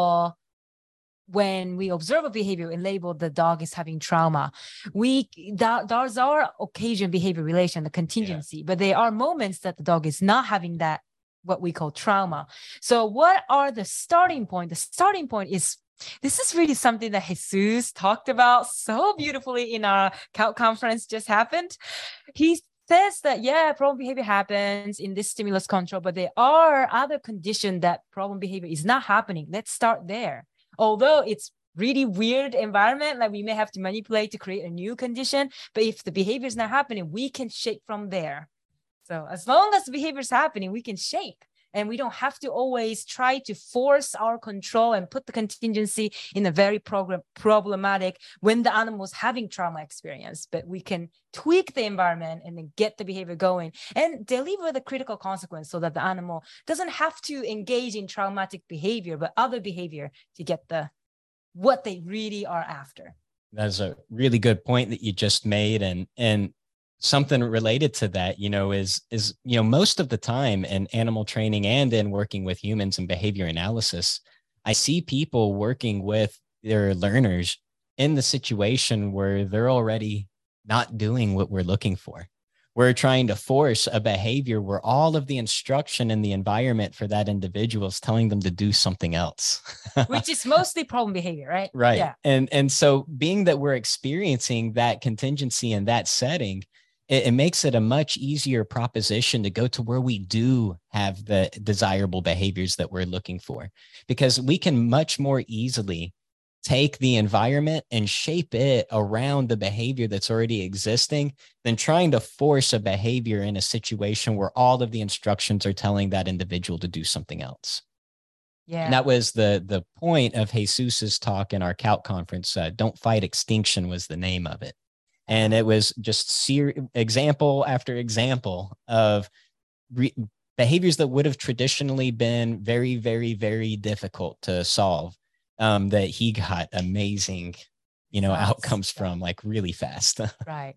observe a behavior and label the dog is having trauma, those are occasion behavior relation, the contingency, but there are moments that the dog is not having that, what we call trauma. So what are the starting point? The starting point is, this is really something that Jesus talked about so beautifully in our COUT conference just happened. He says that, problem behavior happens in this stimulus control, but there are other conditions that problem behavior is not happening. Let's start there. Although it's really weird environment, like we may have to manipulate to create a new condition, but if the behavior is not happening, we can shape from there. So as long as the behavior is happening, we can shape. And we don't have to always try to force our control and put the contingency in a very problematic when the animal is having trauma experience. But we can tweak the environment and then get the behavior going and deliver the critical consequence so that the animal doesn't have to engage in traumatic behavior, but other behavior to get what they really are after. That's a really good point that you just made. And something related to that, is most of the time in animal training and in working with humans in behavior analysis, I see people working with their learners in the situation where they're already not doing what we're looking for. We're trying to force a behavior where all of the instruction in the environment for that individual is telling them to do something else. Which is mostly problem behavior, right? Right. Yeah. And so being that we're experiencing that contingency in that setting, it makes it a much easier proposition to go to where we do have the desirable behaviors that we're looking for, because we can much more easily take the environment and shape it around the behavior that's already existing than trying to force a behavior in a situation where all of the instructions are telling that individual to do something else. Yeah. And that was the point of Jesus's talk in our COUT conference. Don't Fight Extinction was the name of it. And it was just example after example of behaviors that would have traditionally been very, very, very difficult to solve, that he got amazing, outcomes from, like, really fast. Right.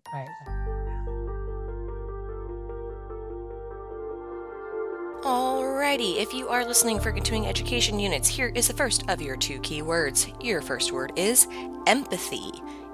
Alrighty, if you are listening for continuing education units, here is the first of your 2 key words. Your first word is empathy.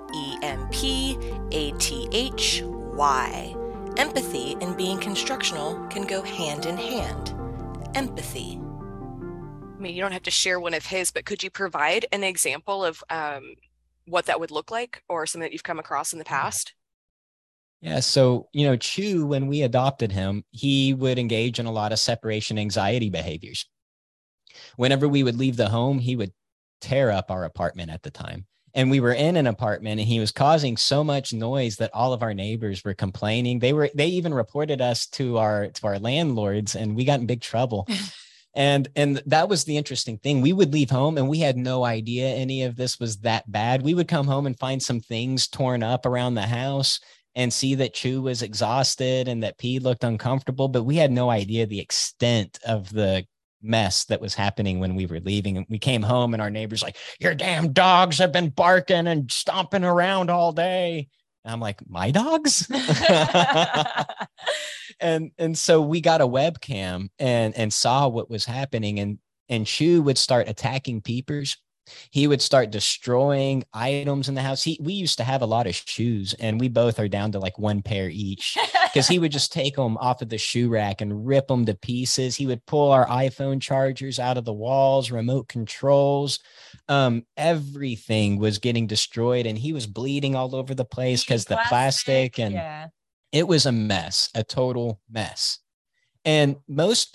EMPATHY. Empathy and being constructional can go hand in hand. Empathy. I mean, you don't have to share one of his, but could you provide an example of what that would look like, or something that you've come across in the past? Yeah. So, Chew, when we adopted him, he would engage in a lot of separation anxiety behaviors. Whenever we would leave the home, he would tear up our apartment at the time. And we were in an apartment and he was causing so much noise that all of our neighbors were complaining. They even reported us to our landlords, and we got in big trouble. And that was the interesting thing. We would leave home and we had no idea any of this was that bad. We would come home and find some things torn up around the house and see that Chew was exhausted and that P looked uncomfortable, but we had no idea the extent of the mess that was happening when we were leaving. And we came home and our neighbors like, your damn dogs have been barking and stomping around all day. And I'm like, my dogs? And so we got a webcam and saw what was happening, and Chew would start attacking peepers. He would start destroying items in the house. We used to have a lot of shoes, and we both are down to like 1 pair each, because he would just take them off of the shoe rack and rip them to pieces. He would pull our iPhone chargers out of the walls, remote controls. Everything was getting destroyed, and he was bleeding all over the place because the plastic and it was a mess, a total mess. And most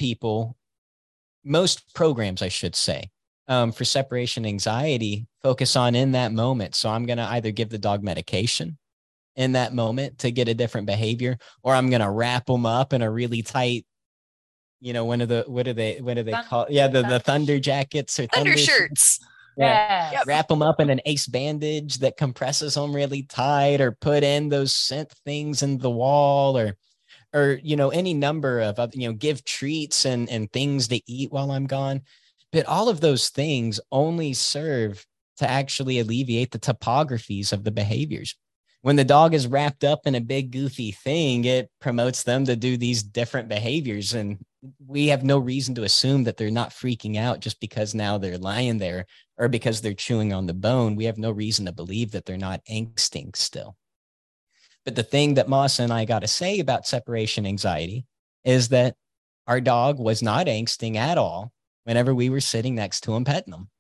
programs, I should say, for separation anxiety focus on in that moment. So I'm going to either give the dog medication in that moment to get a different behavior, or I'm going to wrap them up in a really tight, what do they call it? Yeah. The thunder jackets or thunder shirts. Yeah. Yep. Wrap them up in an ace bandage that compresses them really tight, or put in those scent things in the wall, or any number of, give treats and things to eat while I'm gone. But all of those things only serve to actually alleviate the topographies of the behaviors. When the dog is wrapped up in a big goofy thing, it promotes them to do these different behaviors. And we have no reason to assume that they're not freaking out just because now they're lying there or because they're chewing on the bone. We have no reason to believe that they're not angsting still. But the thing that Moss and I got to say about separation anxiety is that our dog was not angsting at all whenever we were sitting next to him petting him.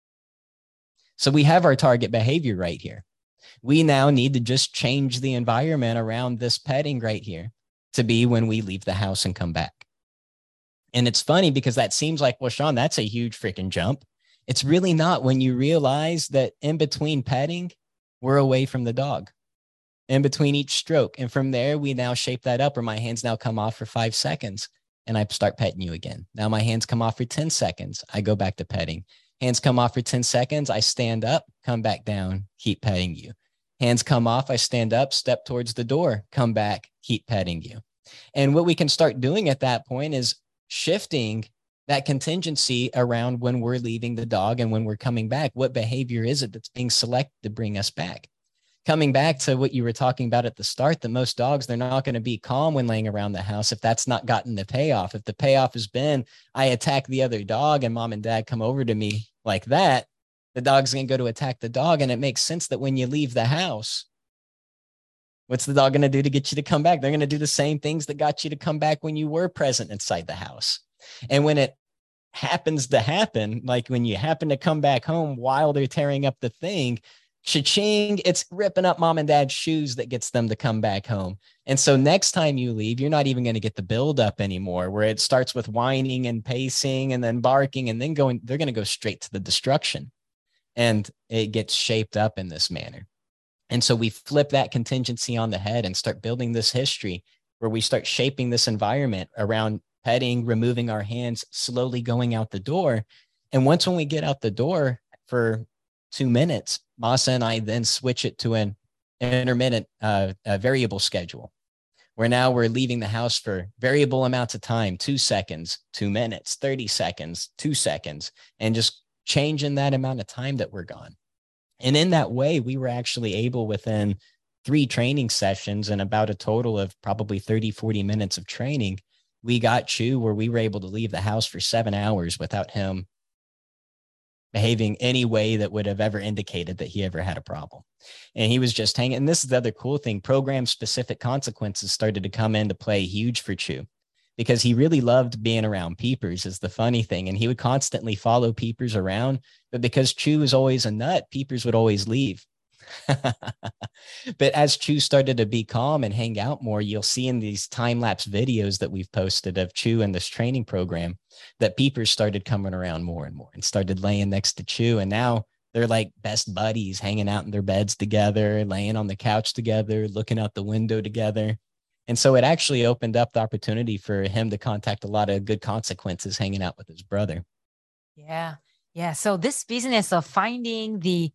So we have our target behavior right here. We now need to just change the environment around this petting right here to be when we leave the house and come back. And it's funny because that seems like, well, Sean, that's a huge freaking jump. It's really not when you realize that in between petting, we're away from the dog, in between each stroke. And from there, we now shape that up where my hands now come off for 5 seconds. and I start petting you again. Now my hands come off for 10 seconds. I go back to petting. Hands come off for 10 seconds. I stand up, come back down, keep petting you. Hands come off. I stand up, step towards the door, come back, keep petting you. And what we can start doing at that point is shifting that contingency around when we're leaving the dog and when we're coming back. What behavior is it that's being selected to bring us back? Coming back to what you were talking about at the start, that most dogs, they're not going to be calm when laying around the house if that's not gotten the payoff. If the payoff has been, I attack the other dog and mom and dad come over to me like that, the dog's going to go to attack the dog. And it makes sense that when you leave the house, what's the dog going to do to get you to come back? They're going to do the same things that got you to come back when you were present inside the house. And when it happens to happen, like when you happen to come back home while they're tearing up the thing, cha-ching, it's ripping up mom and dad's shoes that gets them to come back home. And so next time you leave, you're not even going to get the build up anymore, where it starts with whining and pacing and then barking and then going, they're going to go straight to the destruction. And it gets shaped up in this manner. And so we flip that contingency on the head and start building this history where we start shaping this environment around petting, removing our hands, slowly going out the door. And once when we get out the door for 2 minutes, Masa and I then switch it to an intermittent variable schedule, where now we're leaving the house for variable amounts of time, 2 seconds, 2 minutes, 30 seconds, 2 seconds, and just changing that amount of time that we're gone. And in that way, we were actually able within 3 training sessions and about a total of probably 30, 40 minutes of training, we got Chew where we were able to leave the house for 7 hours without him behaving any way that would have ever indicated that he ever had a problem. And he was just hanging. And this is the other cool thing. Program specific consequences started to come into play huge for Chew, because he really loved being around Peepers is the funny thing. And he would constantly follow Peepers around, but because Chew was always a nut, Peepers would always leave. But as Chew started to be calm and hang out more, you'll see in these time-lapse videos that we've posted of Chew in this training program that Peepers started coming around more and more and started laying next to Chew. And now they're like best buddies, hanging out in their beds together, laying on the couch together, looking out the window together. And so it actually opened up the opportunity for him to contact a lot of good consequences hanging out with his brother. Yeah. Yeah. So this business of finding the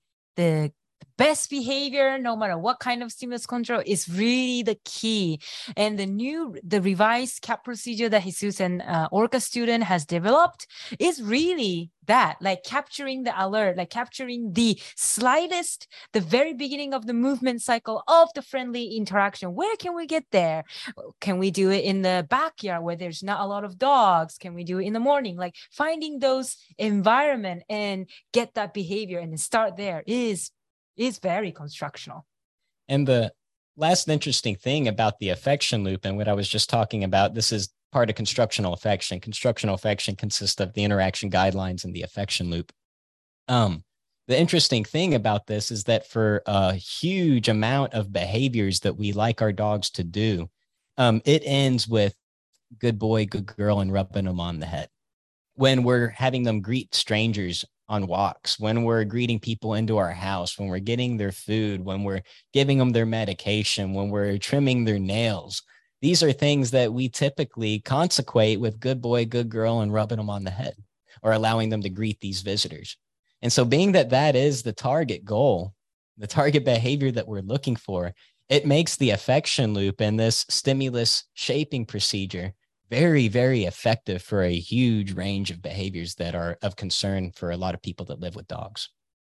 best behavior, no matter what kind of stimulus control, is really the key. And the revised CAP procedure that Jesus and Orca student has developed is really that, like capturing the alert, like capturing the slightest, the very beginning of the movement cycle of the friendly interaction. Where can we get there? Can we do it in the backyard where there's not a lot of dogs? Can we do it in the morning? Like finding those environment and get that behavior and start there is very constructional. And the last interesting thing about the affection loop and what I was just talking about, this is part of constructional affection. Constructional affection consists of the interaction guidelines and the affection loop. The interesting thing about this is that for a huge amount of behaviors that we like our dogs to do, it ends with good boy, good girl, and rubbing them on the head. When we're having them greet strangers on walks, when we're greeting people into our house, when we're getting their food, when we're giving them their medication, when we're trimming their nails. These are things that we typically consequate with good boy, good girl, and rubbing them on the head or allowing them to greet these visitors. And so being that that is the target goal, the target behavior that we're looking for, it makes the affection loop and this stimulus shaping procedure very, very effective for a huge range of behaviors that are of concern for a lot of people that live with dogs.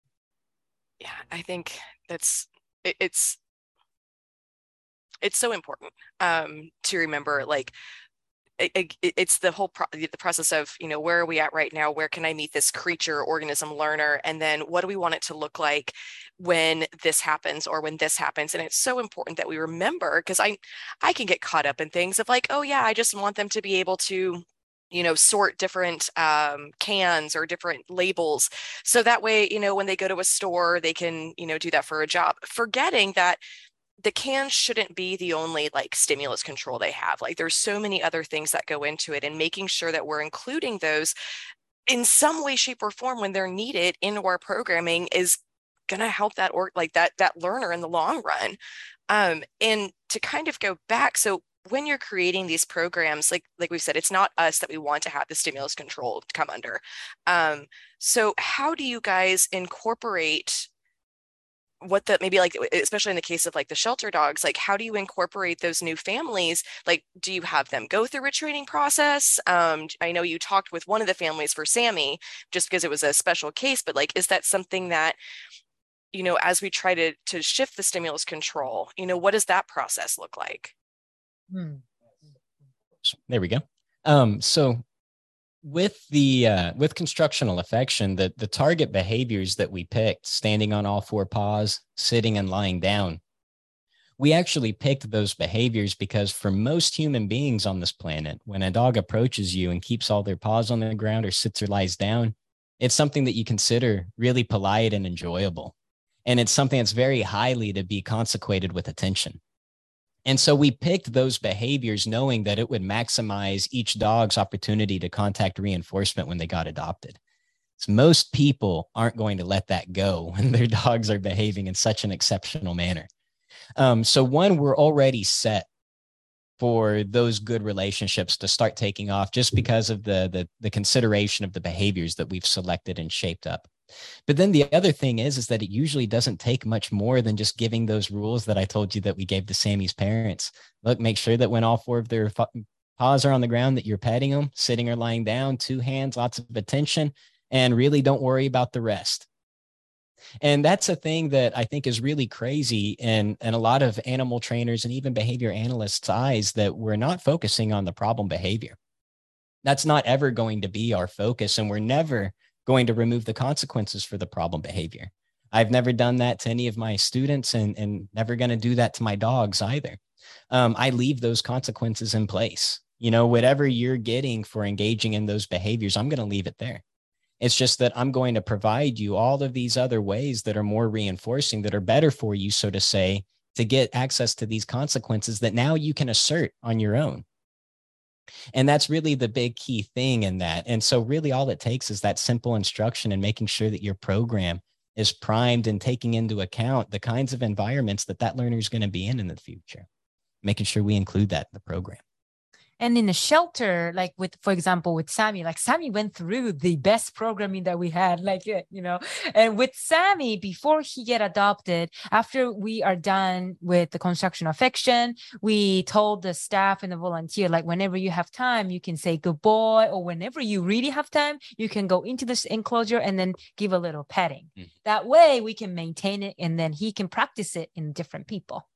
Yeah, I think it's so important to remember, like it's the whole the process of, where are we at right now? Where can I meet this creature, organism, learner? And then what do we want it to look like when this happens or when this happens? And it's so important that we remember, because I can get caught up in things of like, oh yeah, I just want them to be able to, sort different cans or different labels. So that way, when they go to a store, they can, do that for a job, forgetting that the cans shouldn't be the only like stimulus control they have. Like there's so many other things that go into it, and making sure that we're including those in some way, shape, or form when they're needed into our programming is going to help that that learner in the long run. And to kind of go back, so when you're creating these programs, like we've said, it's not us that we want to have the stimulus control come under. So how do you guys incorporate what the maybe like, especially in the case of like the shelter dogs, like how do you incorporate those new families? Like, do you have them go through a training process? I know you talked with one of the families for Sammy just because it was a special case, but like, is that something that, you know, as we try to shift the stimulus control, you know, what does that process look like? There we go. So with constructional affection, the target behaviors that we picked, standing on all four paws, sitting and lying down, we actually picked those behaviors because for most human beings on this planet, when a dog approaches you and keeps all their paws on the ground or sits or lies down, it's something that you consider really polite and enjoyable. And it's something that's very highly to be consequated with attention. And so we picked those behaviors knowing that it would maximize each dog's opportunity to contact reinforcement when they got adopted. So most people aren't going to let that go when their dogs are behaving in such an exceptional manner. So one, we're already set for those good relationships to start taking off just because of the consideration of the behaviors that we've selected and shaped up. But then the other thing is that it usually doesn't take much more than just giving those rules that I told you that we gave to Sammy's parents. Look, make sure that when all four of their paws are on the ground, that you're petting them, sitting or lying down, two hands, lots of attention, and really don't worry about the rest. And that's a thing that I think is really crazy in a lot of animal trainers and even behavior analysts' eyes, that we're not focusing on the problem behavior. That's not ever going to be our focus, and we're never going to remove the consequences for the problem behavior. I've never done that to any of my students and never going to do that to my dogs either. I leave those consequences in place. You know, whatever you're getting for engaging in those behaviors, I'm going to leave it there. It's just that I'm going to provide you all of these other ways that are more reinforcing, that are better for you, so to say, to get access to these consequences that now you can assert on your own. And that's really the big key thing in that. And so really all it takes is that simple instruction and making sure that your program is primed and taking into account the kinds of environments that that learner is going to be in the future, making sure we include that in the program. And in the shelter, like with, for example, with Sammy, like Sammy went through the best programming that we had, like, you know, and with Sammy, before he get adopted, after we are done with the construction affection, we told the staff and the volunteer, like, whenever you have time, you can say good boy, or whenever you really have time, you can go into this enclosure and then give a little petting. Mm-hmm. That way we can maintain it, and then he can practice it in different people.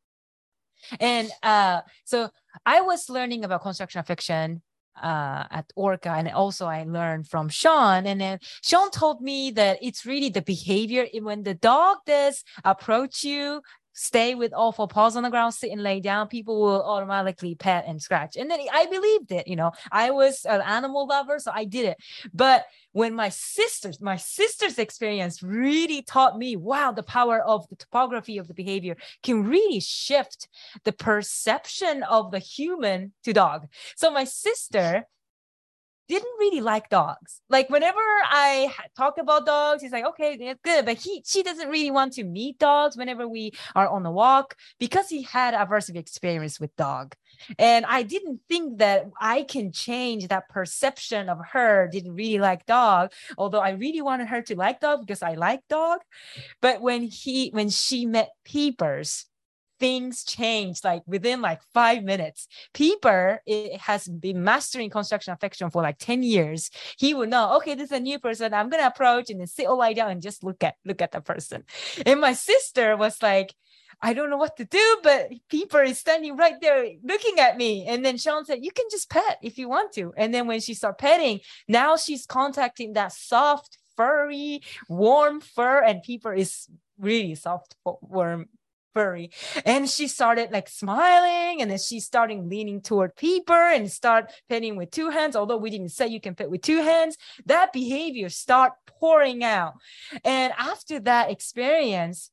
And so I was learning about construction affection at Orca, and also I learned from Sean. And then Sean told me that it's really the behavior. When the dog does approach you, stay with all four paws on the ground, sit and lay down, people will automatically pet and scratch. And then I believed it, you know, I was an animal lover, so I did it. But when my sister's experience really taught me, wow, the power of the topography of the behavior can really shift the perception of the human to dog. So my sister didn't really like dogs. Like whenever I talk about dogs, he's like, okay, that's good. But she doesn't really want to meet dogs whenever we are on the walk, because he had aversive experience with dog. And I didn't think that I can change that perception of her didn't really like dog, although I really wanted her to like dog because I like dog. But when she met Peepers, things changed like within like 5 minutes. Peeper has been mastering construction affection for like 10 years. He would know, okay, this is a new person. I'm going to approach and then sit all lie down and just look at the person. And my sister was like, I don't know what to do, but Peeper is standing right there looking at me. And then Sean said, you can just pet if you want to. And then when she started petting, now she's contacting that soft, furry, warm fur. And Peeper is really soft, warm, furry. And she started like smiling, and then she's starting leaning toward Peeper and start petting with two hands. Although we didn't say you can pet with two hands, that behavior start pouring out. And after that experience,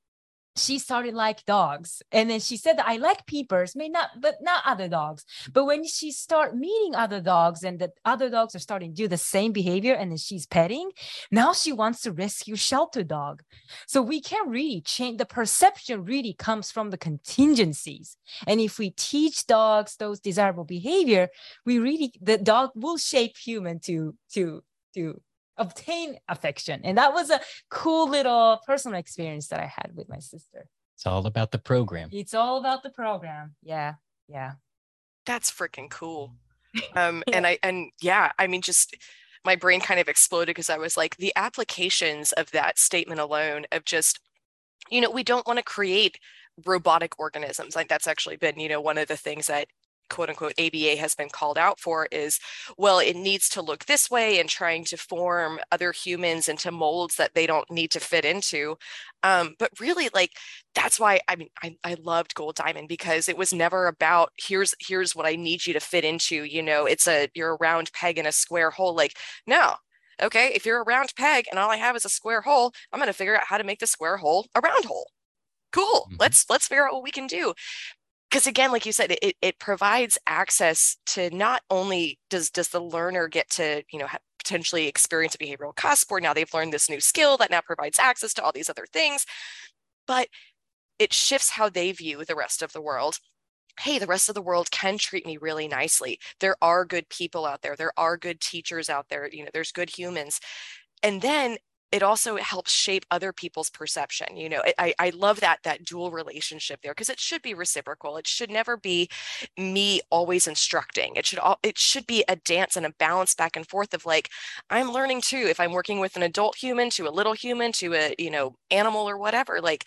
she started like dogs. And then she said that I like peepers, may not, but not other dogs. But when she start meeting other dogs and the other dogs are starting to do the same behavior and then she's petting, now she wants to rescue shelter dog. So we can really change, the perception really comes from the contingencies. And if we teach dogs those desirable behavior, the dog will shape human to obtain affection. And that was a cool little personal experience that I had with my sister. It's all about the program. It's all about the program. Yeah. That's freaking cool. And I mean, just my brain kind of exploded because I was like, the applications of that statement alone of just, we don't want to create robotic organisms. Like that's actually been, one of the things that quote unquote ABA has been called out for is, well, it needs to look this way and trying to form other humans into molds that they don't need to fit into. But really, like, that's why, I mean, I loved Gold Diamond, because it was never about here's what I need you to fit into, you're a round peg in a square hole. Like, no. Okay, if you're a round peg and all I have is a square hole, I'm going to figure out how to make the square hole a round hole. Cool. Mm-hmm. Let's figure out what we can do. Because again, like you said, it provides access to, not only does the learner get to, potentially experience a behavioral cusp where now they've learned this new skill that now provides access to all these other things, but it shifts how they view the rest of the world. Hey, the rest of the world can treat me really nicely. There are good people out there. There are good teachers out there. There's good humans. And then it also helps shape other people's perception. I love that dual relationship there, because it should be reciprocal. It should never be me always instructing. It should be a dance and a balance back and forth of like, I'm learning too. If I'm working with an adult human to a little human to a, animal or whatever, like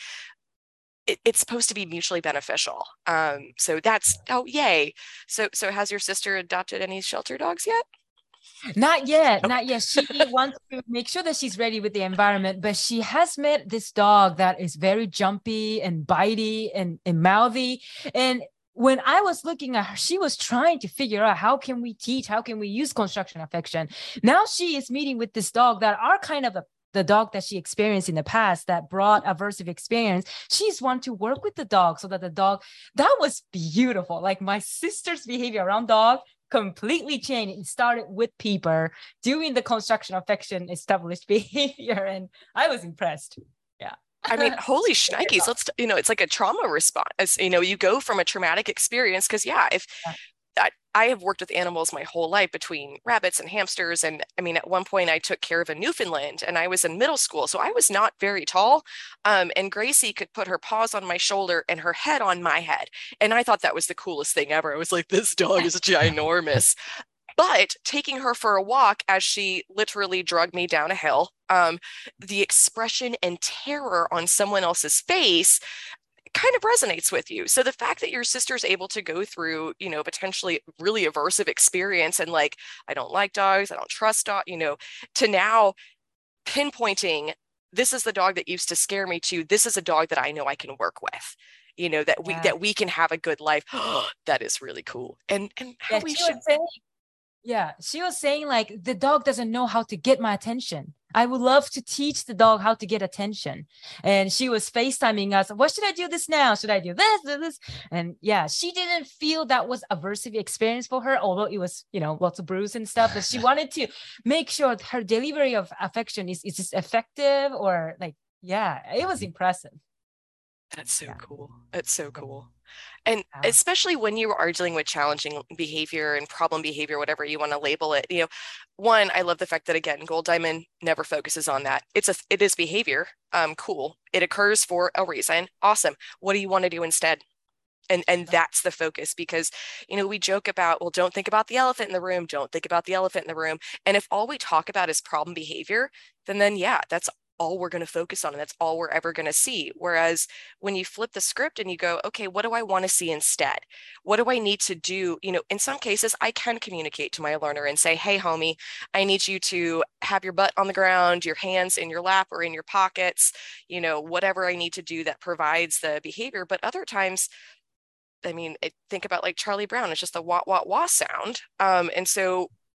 it's supposed to be mutually beneficial. So that's, oh, yay. So has your sister adopted any shelter dogs yet? Not yet. She wants to make sure that she's ready with the environment, but she has met this dog that is very jumpy and bitey and mouthy. And when I was looking at her, she was trying to figure out how can we use construction affection. Now she is meeting with this dog that are kind of the dog that she experienced in the past that brought aversive experience. She's want to work with the dog so that that was beautiful. Like my sister's behavior around dog completely changed. It started with Peeper doing the construction affection established behavior, and I was impressed. Yeah. I mean, holy shnikes, it's like a trauma response. You go from a traumatic experience, because I have worked with animals my whole life, between rabbits and hamsters. And I mean, at one point I took care of a Newfoundland and I was in middle school. So I was not very tall. And Gracie could put her paws on my shoulder and her head on my head. And I thought that was the coolest thing ever. I was like, this dog is ginormous. But taking her for a walk as she literally dragged me down a hill, the expression and terror on someone else's face kind of resonates with you. So the fact that your sister's able to go through, potentially really aversive experience and like, I don't like dogs, I don't trust dogs, to now pinpointing, this is the dog that used to scare me, to this is a dog that I know I can work with, that we can have a good life. That is really cool. And how we should. She was saying like, the dog doesn't know how to get my attention. I would love to teach the dog how to get attention. And she was FaceTiming us. What should I do this now? Should I do this? And she didn't feel that was aversive experience for her, although it was, lots of bruise and stuff. But she wanted to make sure her delivery of affection is just effective, or like, it was impressive. That's so cool. It's so cool. And especially when you are dealing with challenging behavior and problem behavior, whatever you want to label it, one, I love the fact that, again, Gold Diamond never focuses on that. It is behavior. Cool. It occurs for a reason. Awesome. What do you want to do instead? And that's the focus, because, we joke about, well, don't think about the elephant in the room. Don't think about the elephant in the room. And if all we talk about is problem behavior, then that's all we're going to focus on, and that's all we're ever going to see. Whereas when you flip the script and you go, okay, what do I want to see instead? What do I need to do? In some cases, I can communicate to my learner and say, hey, homie, I need you to have your butt on the ground, your hands in your lap or in your pockets, whatever I need to do that provides the behavior. But other times, I mean, think about like Charlie Brown, it's just a wah, wah, wah sound. And so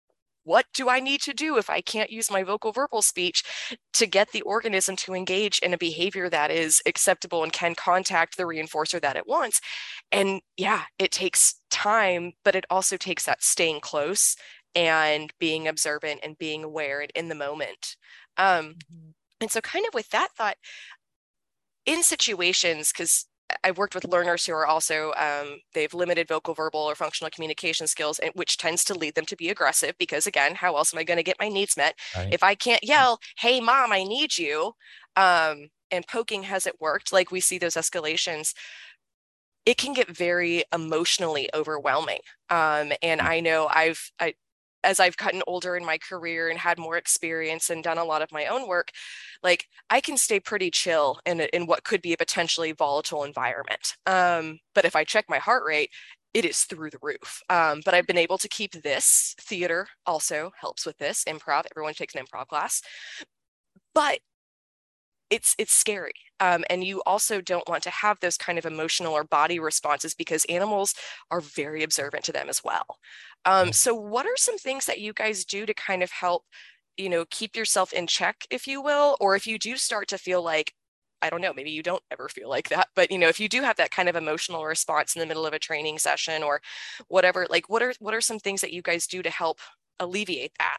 what do I need to do if I can't use my vocal verbal speech to get the organism to engage in a behavior that is acceptable and can contact the reinforcer that it wants? And yeah, it takes time, but it also takes that staying close and being observant and being aware and in the moment. And so kind of with that thought, in situations, because I've worked with learners who are also, they've limited vocal, verbal, or functional communication skills, which tends to lead them to be aggressive because, again, how else am I going to get my needs met? Right. If I can't yell, hey, mom, I need you, and poking hasn't worked, like we see those escalations, it can get very emotionally overwhelming. And I know as I've gotten older in my career and had more experience and done a lot of my own work, like I can stay pretty chill in what could be a potentially volatile environment. But if I check my heart rate, it is through the roof. But I've been able to keep this. Theater also helps with this. Improv, everyone takes an improv class. But it's scary. And you also don't want to have those kind of emotional or body responses because animals are very observant to them as well. So what are some things that you guys do to kind of help, keep yourself in check, if you will, or if you do start to feel like, I don't know, maybe you don't ever feel like that, but if you do have that kind of emotional response in the middle of a training session or whatever, like what are some things that you guys do to help alleviate that?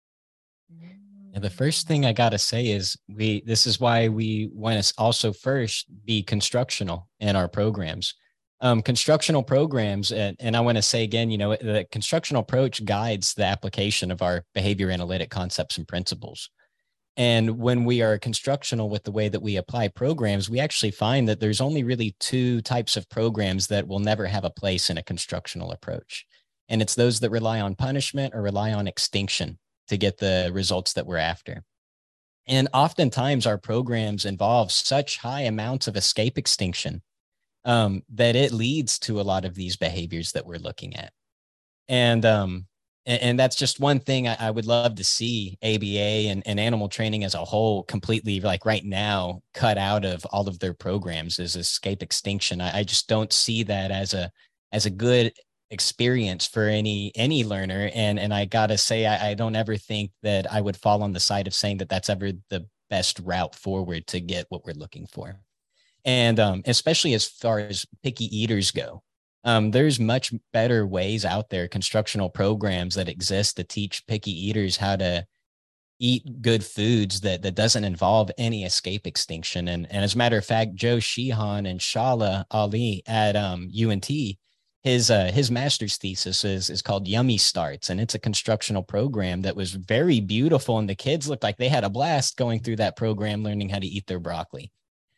And the first thing I got to say is this is why we want to also first be constructional in our programs. Constructional programs, and I want to say again, the constructional approach guides the application of our behavior analytic concepts and principles. And when we are constructional with the way that we apply programs, we actually find that there's only really two types of programs that will never have a place in a constructional approach. And it's those that rely on punishment or rely on extinction to get the results that we're after. And oftentimes our programs involve such high amounts of escape extinction that it leads to a lot of these behaviors that we're looking at. And that's just one thing I would love to see ABA and animal training as a whole completely, like right now, cut out of all of their programs is escape extinction. I just don't see that as a good experience for any learner. And I gotta say, I don't ever think that I would fall on the side of saying that that's ever the best route forward to get what we're looking for. And especially as far as picky eaters go, there's much better ways out there, constructional programs that exist to teach picky eaters how to eat good foods that doesn't involve any escape extinction. And as a matter of fact, Joe Sheehan and Shala Ali at UNT, his master's thesis is called Yummy Starts, and it's a constructional program that was very beautiful, and the kids looked like they had a blast going through that program, learning how to eat their broccoli.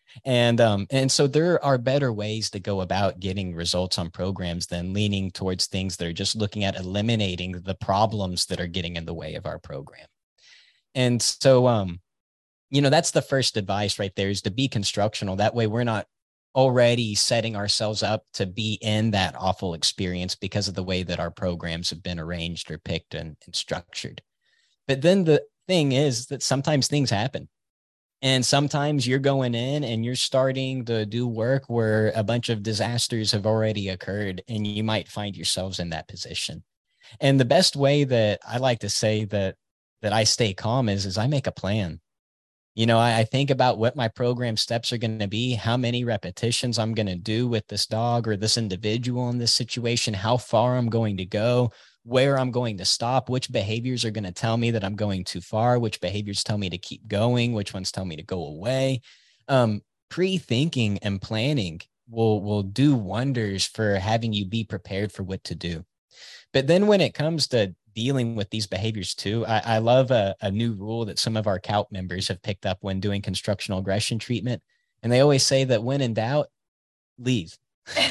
And so there are better ways to go about getting results on programs than leaning towards things that are just looking at eliminating the problems that are getting in the way of our program. And so, that's the first advice right there, is to be constructional. That way we're not already setting ourselves up to be in that awful experience because of the way that our programs have been arranged or picked and structured. But then the thing is that sometimes things happen. And sometimes you're going in and you're starting to do work where a bunch of disasters have already occurred, and you might find yourselves in that position. And the best way that I like to say that I stay calm is I make a plan. I think about what my program steps are going to be, how many repetitions I'm going to do with this dog or this individual in this situation, how far I'm going to go, where I'm going to stop, which behaviors are going to tell me that I'm going too far, which behaviors tell me to keep going, which ones tell me to go away. Pre-thinking and planning will do wonders for having you be prepared for what to do. But then when it comes to dealing with these behaviors too, I love a new rule that some of our COUT members have picked up when doing constructional aggression treatment. And they always say that when in doubt, leave.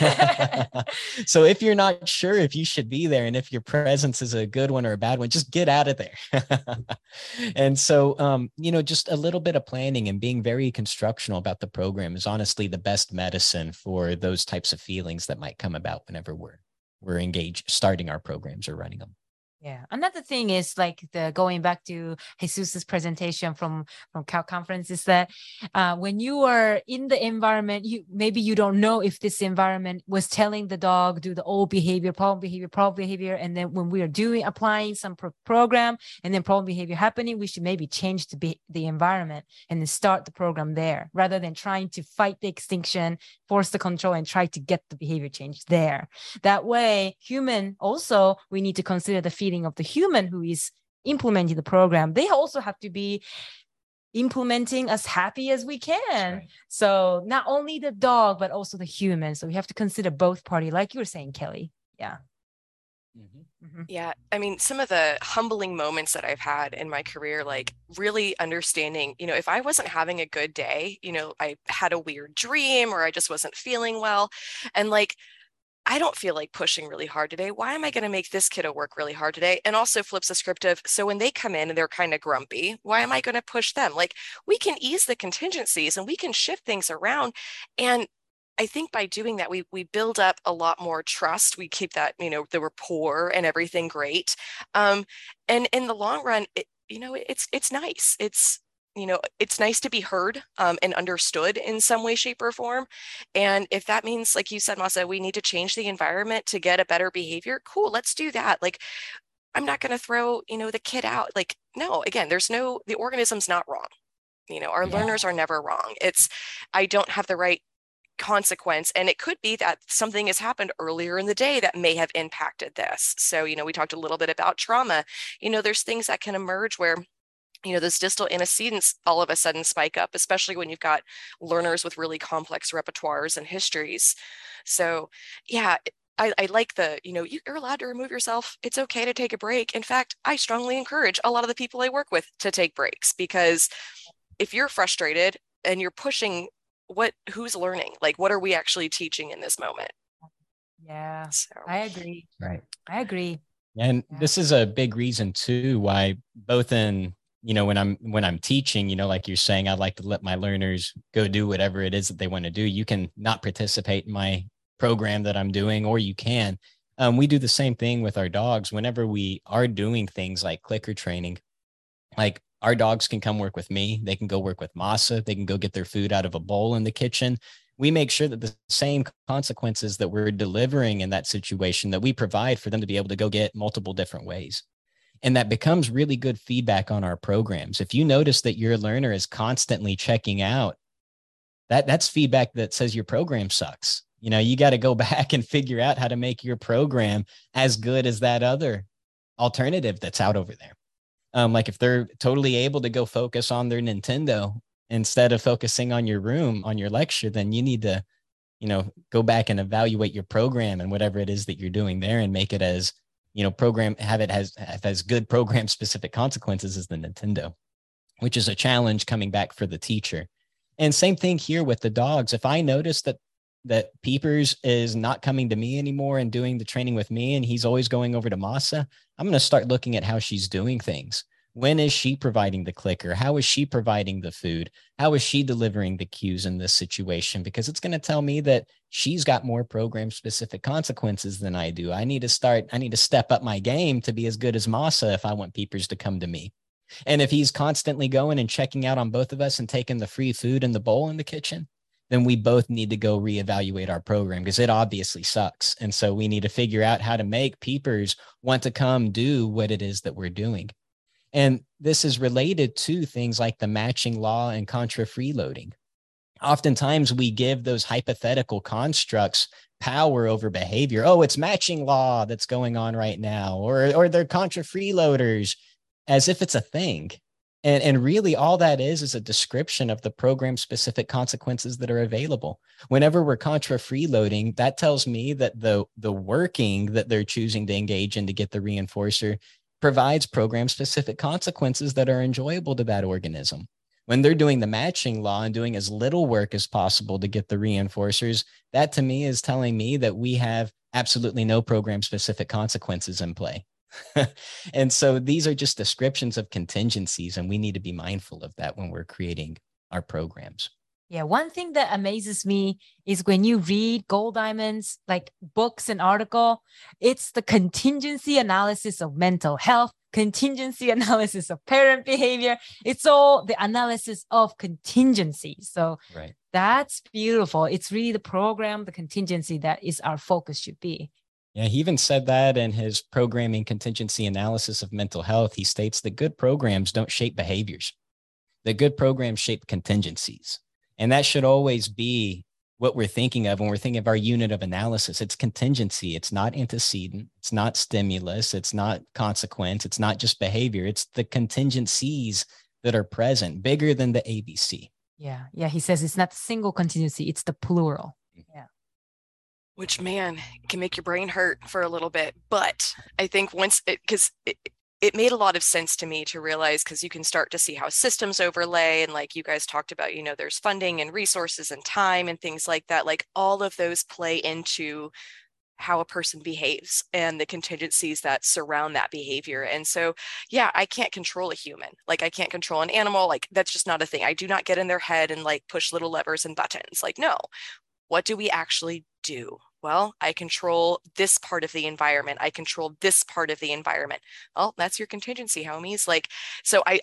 So if you're not sure if you should be there and if your presence is a good one or a bad one, just get out of there. And so, just a little bit of planning and being very constructional about the program is honestly the best medicine for those types of feelings that might come about whenever we're engaged, starting our programs or running them. Yeah. Another thing is like the going back to Jesus's presentation from Cal conference is that when you are in the environment, maybe you don't know if this environment was telling the dog do the old behavior, problem behavior, and then when we are applying some program and then problem behavior happening, we should maybe change the environment and then start the program there rather than trying to fight the extinction, force the control, and try to get the behavior change there. That way, human also, we need to consider the feeling of the human who is implementing the program. They also have to be implementing as happy as we can. Right. So not only the dog, but also the human. So we have to consider both parties, like you were saying, Kelly. Yeah. Yeah. I mean, some of the humbling moments that I've had in my career, like really understanding, if I wasn't having a good day, I had a weird dream or I just wasn't feeling well. And like, I don't feel like pushing really hard today. Why am I going to make this kiddo work really hard today? And also flips the script of, so when they come in and they're kind of grumpy, why am I going to push them? Like we can ease the contingencies and we can shift things around. And I think by doing that, we build up a lot more trust. We keep that, the rapport and everything great. And in the long run, it's nice. It's nice to be heard and understood in some way, shape, or form. And if that means, like you said, Masa, we need to change the environment to get a better behavior, cool, let's do that. Like, I'm not going to throw, the kid out. Like, no, again, the organism's not wrong. Our learners are never wrong. I don't have the right consequence. And it could be that something has happened earlier in the day that may have impacted this. So, we talked a little bit about trauma. There's things that can emerge where those distal antecedents all of a sudden spike up, especially when you've got learners with really complex repertoires and histories. So yeah, I like you're allowed to remove yourself. It's okay to take a break. In fact, I strongly encourage a lot of the people I work with to take breaks, because if you're frustrated and you're pushing, who's learning? Like, what are we actually teaching in this moment? Yeah, so. I agree. Right. I agree. And this is a big reason too, why both in, when I'm teaching, like you're saying, I like to let my learners go do whatever it is that they want to do. You can not participate in my program that I'm doing, or you can. We do the same thing with our dogs. Whenever we are doing things like clicker training, like our dogs can come work with me. They can go work with Masa. They can go get their food out of a bowl in the kitchen. We make sure that the same consequences that we're delivering in that situation, that we provide for them to be able to go get multiple different ways. And that becomes really good feedback on our programs. If you notice that your learner is constantly checking out, that's feedback that says your program sucks. You got to go back and figure out how to make your program as good as that other alternative that's out over there. Like if they're totally able to go focus on their Nintendo instead of focusing on your room, on your lecture, then you need to, go back and evaluate your program and whatever it is that you're doing there and make it as, have as good program specific consequences as the Nintendo, which is a challenge coming back for the teacher. And same thing here with the dogs. If I notice that Peepers is not coming to me anymore and doing the training with me, and he's always going over to Masa, I'm going to start looking at how she's doing things. When is she providing the clicker? How is she providing the food? How is she delivering the cues in this situation? Because it's going to tell me that she's got more program specific consequences than I do. I need to step up my game to be as good as Masa if I want Peepers to come to me. And if he's constantly going and checking out on both of us and taking the free food in the bowl in the kitchen, then we both need to go reevaluate our program, because it obviously sucks. And so we need to figure out how to make Peepers want to come do what it is that we're doing. And this is related to things like the matching law and contra freeloading. Oftentimes we give those hypothetical constructs power over behavior. Oh, it's matching law that's going on right now, or they're contra freeloaders, as if it's a thing. And really all that is a description of the program specific consequences that are available. Whenever we're contra freeloading, that tells me that the working that they're choosing to engage in to get the reinforcer provides program specific consequences that are enjoyable to that organism. When they're doing the matching law and doing as little work as possible to get the reinforcers, that to me is telling me that we have absolutely no program specific consequences in play. And so these are just descriptions of contingencies, and we need to be mindful of that when we're creating our programs. Yeah, one thing that amazes me is when you read Gold Diamond's like books and article, it's the contingency analysis of mental health, contingency analysis of parent behavior. It's all the analysis of contingencies. So Right. that's beautiful. It's really the program, the contingency that is our focus should be. Yeah, he even said that in his programming contingency analysis of mental health. He states that good programs don't shape behaviors. The good programs shape contingencies. And that should always be what we're thinking of when we're thinking of our unit of analysis. It's contingency. It's not antecedent. It's not stimulus. It's not consequence. It's not just behavior. It's the contingencies that are present, bigger than the ABC. Yeah. Yeah. He says it's not single contingency, it's the plural. Yeah. Which, man, can make your brain hurt for a little bit. But I think once it made a lot of sense to me to realize, because you can start to see how systems overlay, and like you guys talked about, there's funding and resources and time and things like that. Like all of those play into how a person behaves and the contingencies that surround that behavior. And so, yeah, I can't control a human. Like I can't control an animal. Like that's just not a thing. I do not get in their head and like push little levers and buttons. Like, no, what do we actually do? Well, I control this part of the environment. I control this part of the environment. Well, that's your contingency, homies. Like, so I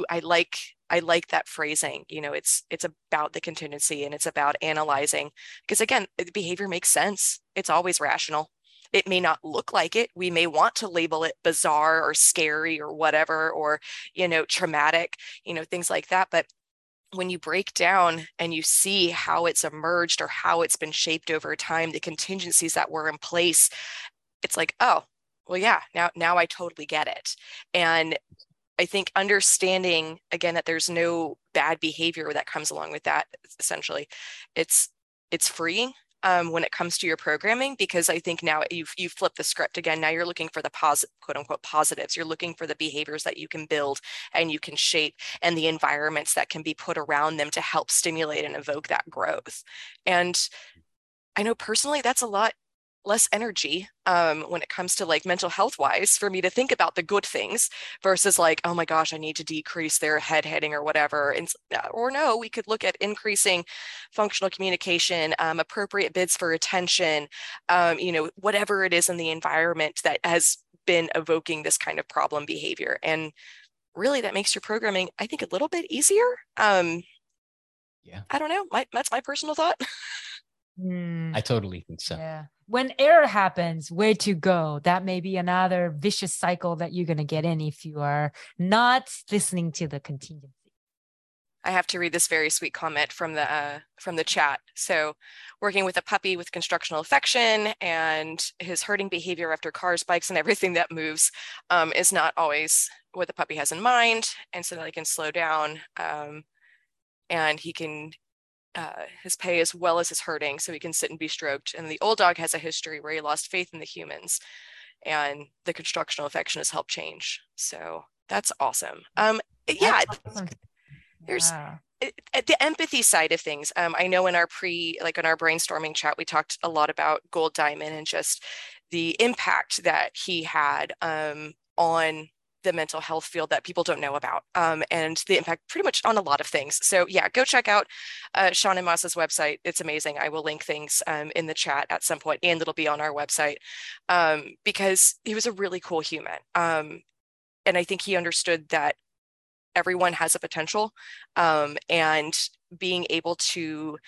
like that phrasing. It's about the contingency and it's about analyzing, because again, the behavior makes sense. It's always rational. It may not look like it. We may want to label it bizarre or scary or whatever, or, traumatic, things like that. But when you break down and you see how it's emerged or how it's been shaped over time, the contingencies that were in place, it's like, oh, well, yeah, now I totally get it. And I think understanding, again, that there's no bad behavior that comes along with that, essentially, it's freeing when it comes to your programming, because I think now you've flipped the script again. Now you're looking for the quote unquote positives. You're looking for the behaviors that you can build and you can shape, and the environments that can be put around them to help stimulate and evoke that growth. And I know personally that's a lot less energy when it comes to like mental health wise for me to think about the good things versus like, oh my gosh, I need to decrease their heading or whatever. And or no, we could look at increasing functional communication, appropriate bids for attention, whatever it is in the environment that has been evoking this kind of problem behavior. And really that makes your programming, I think, a little bit easier. Yeah. I don't know. That's my personal thought. I totally think so. Yeah. When error happens, where to go? That may be another vicious cycle that you're going to get in if you are not listening to the contingency. I have to read this very sweet comment from the chat. So, working with a puppy with constructional affection and his herding behavior after cars, bikes, and everything that moves is not always what the puppy has in mind. And so that he can slow down and he can his pay as well as his herding, so he can sit and be stroked. And the old dog has a history where he lost faith in the humans, and the constructional affection has helped change. So that's awesome. Yeah, awesome. There's the empathy side of things. I know in our in our brainstorming chat, we talked a lot about Gold Diamond and just the impact that he had on the mental health field that people don't know about, and the impact pretty much on a lot of things. So yeah, go check out Sean and Moss's website. It's amazing. I will link things in the chat at some point, and it'll be on our website, because he was a really cool human. And I think he understood that everyone has a potential, and being able to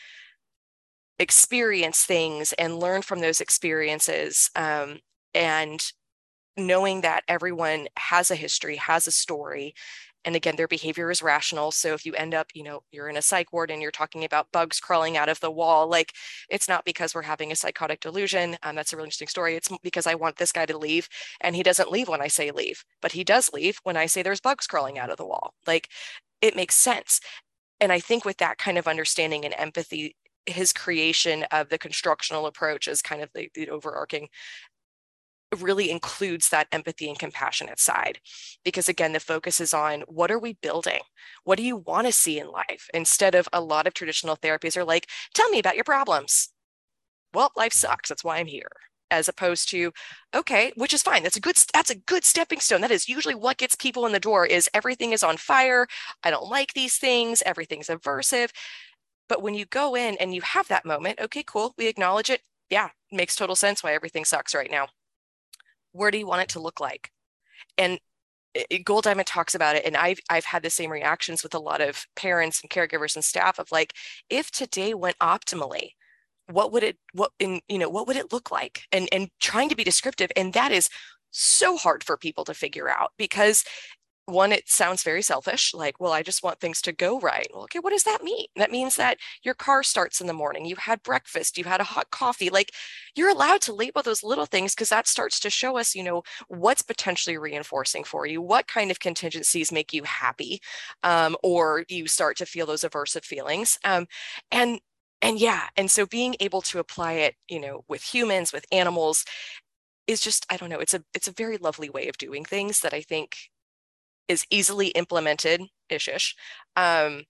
experience things and learn from those experiences, and knowing that everyone has a history, has a story, and again, their behavior is rational. So if you end up, you're in a psych ward and you're talking about bugs crawling out of the wall, like it's not because we're having a psychotic delusion. That's a really interesting story. It's because I want this guy to leave, and he doesn't leave when I say leave, but he does leave when I say there's bugs crawling out of the wall. Like it makes sense. And I think with that kind of understanding and empathy, his creation of the constructional approach is kind of the overarching, really includes that empathy and compassionate side, because again, the focus is on what are we building? What do you want to see in life? Instead of a lot of traditional therapies are like, tell me about your problems. Well, life sucks. That's why I'm here. As opposed to, okay, which is fine. That's a good stepping stone. That is usually what gets people in the door, is everything is on fire. I don't like these things. Everything's aversive. But when you go in and you have that moment, okay, cool, we acknowledge it. Yeah, makes total sense why everything sucks right now. Where do you want it to look like? And Gold Diamond talks about it, and I've had the same reactions with a lot of parents and caregivers and staff of like, if today went optimally, what would it look like? And trying to be descriptive, and that is so hard for people to figure out because one, it sounds very selfish, like, well, I just want things to go right. Well, okay, what does that mean? That means that your car starts in the morning, you had breakfast, you had a hot coffee. Like, you're allowed to label those little things because that starts to show us, what's potentially reinforcing for you, what kind of contingencies make you happy, or you start to feel those aversive feelings. And yeah, and so being able to apply it, with humans, with animals, is just, I don't know, it's a very lovely way of doing things that I think is easily implemented, and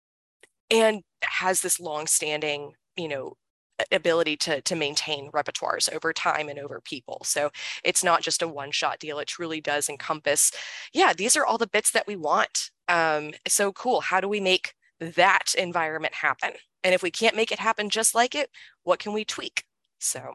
has this long-standing, ability to maintain repertoires over time and over people. So it's not just a one-shot deal. It truly does encompass, yeah, these are all the bits that we want. So cool. How do we make that environment happen? And if we can't make it happen just like it, what can we tweak? So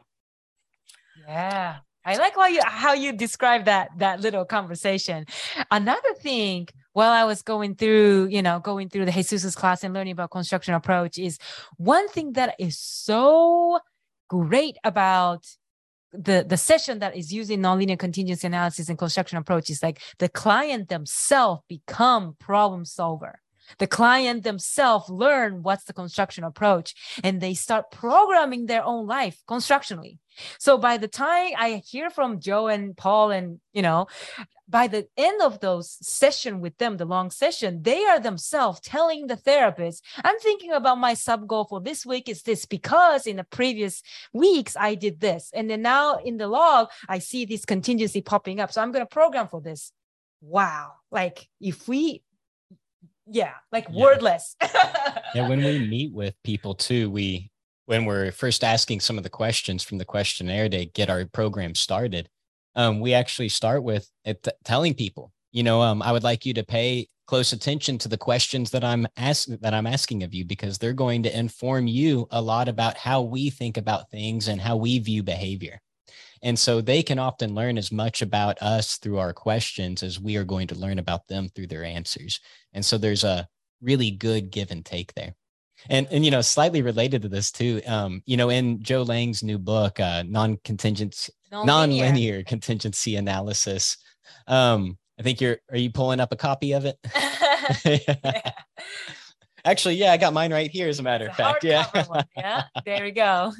yeah, I like how you describe that little conversation. Another thing, while I was going through the Jesus's class and learning about construction approach, is one thing that is so great about the session that is using nonlinear contingency analysis and construction approach is like the client themselves become problem solver. The client themselves learn what's the construction approach, and they start programming their own life constructionally. So by the time I hear from Joe and Paul, and by the end of those session with them, the long session, they are themselves telling the therapist, I'm thinking about my sub goal for this week is this because in the previous weeks I did this, and then now in the log I see this contingency popping up, so I'm going to program for this. Wow, like if we wordless. Yeah, when we meet with people too, when we're first asking some of the questions from the questionnaire to get our program started, we actually start with telling people, I would like you to pay close attention to the questions that I'm asking of you, because they're going to inform you a lot about how we think about things and how we view behavior. And so they can often learn as much about us through our questions as we are going to learn about them through their answers. And so there's a really good give and take there. And slightly related to this too, in Joe Lang's new book, Nonlinear Contingency Analysis, I think are you pulling up a copy of it? Yeah. Actually, yeah, I got mine right here, as a matter of fact. Yeah. Yeah, there we go.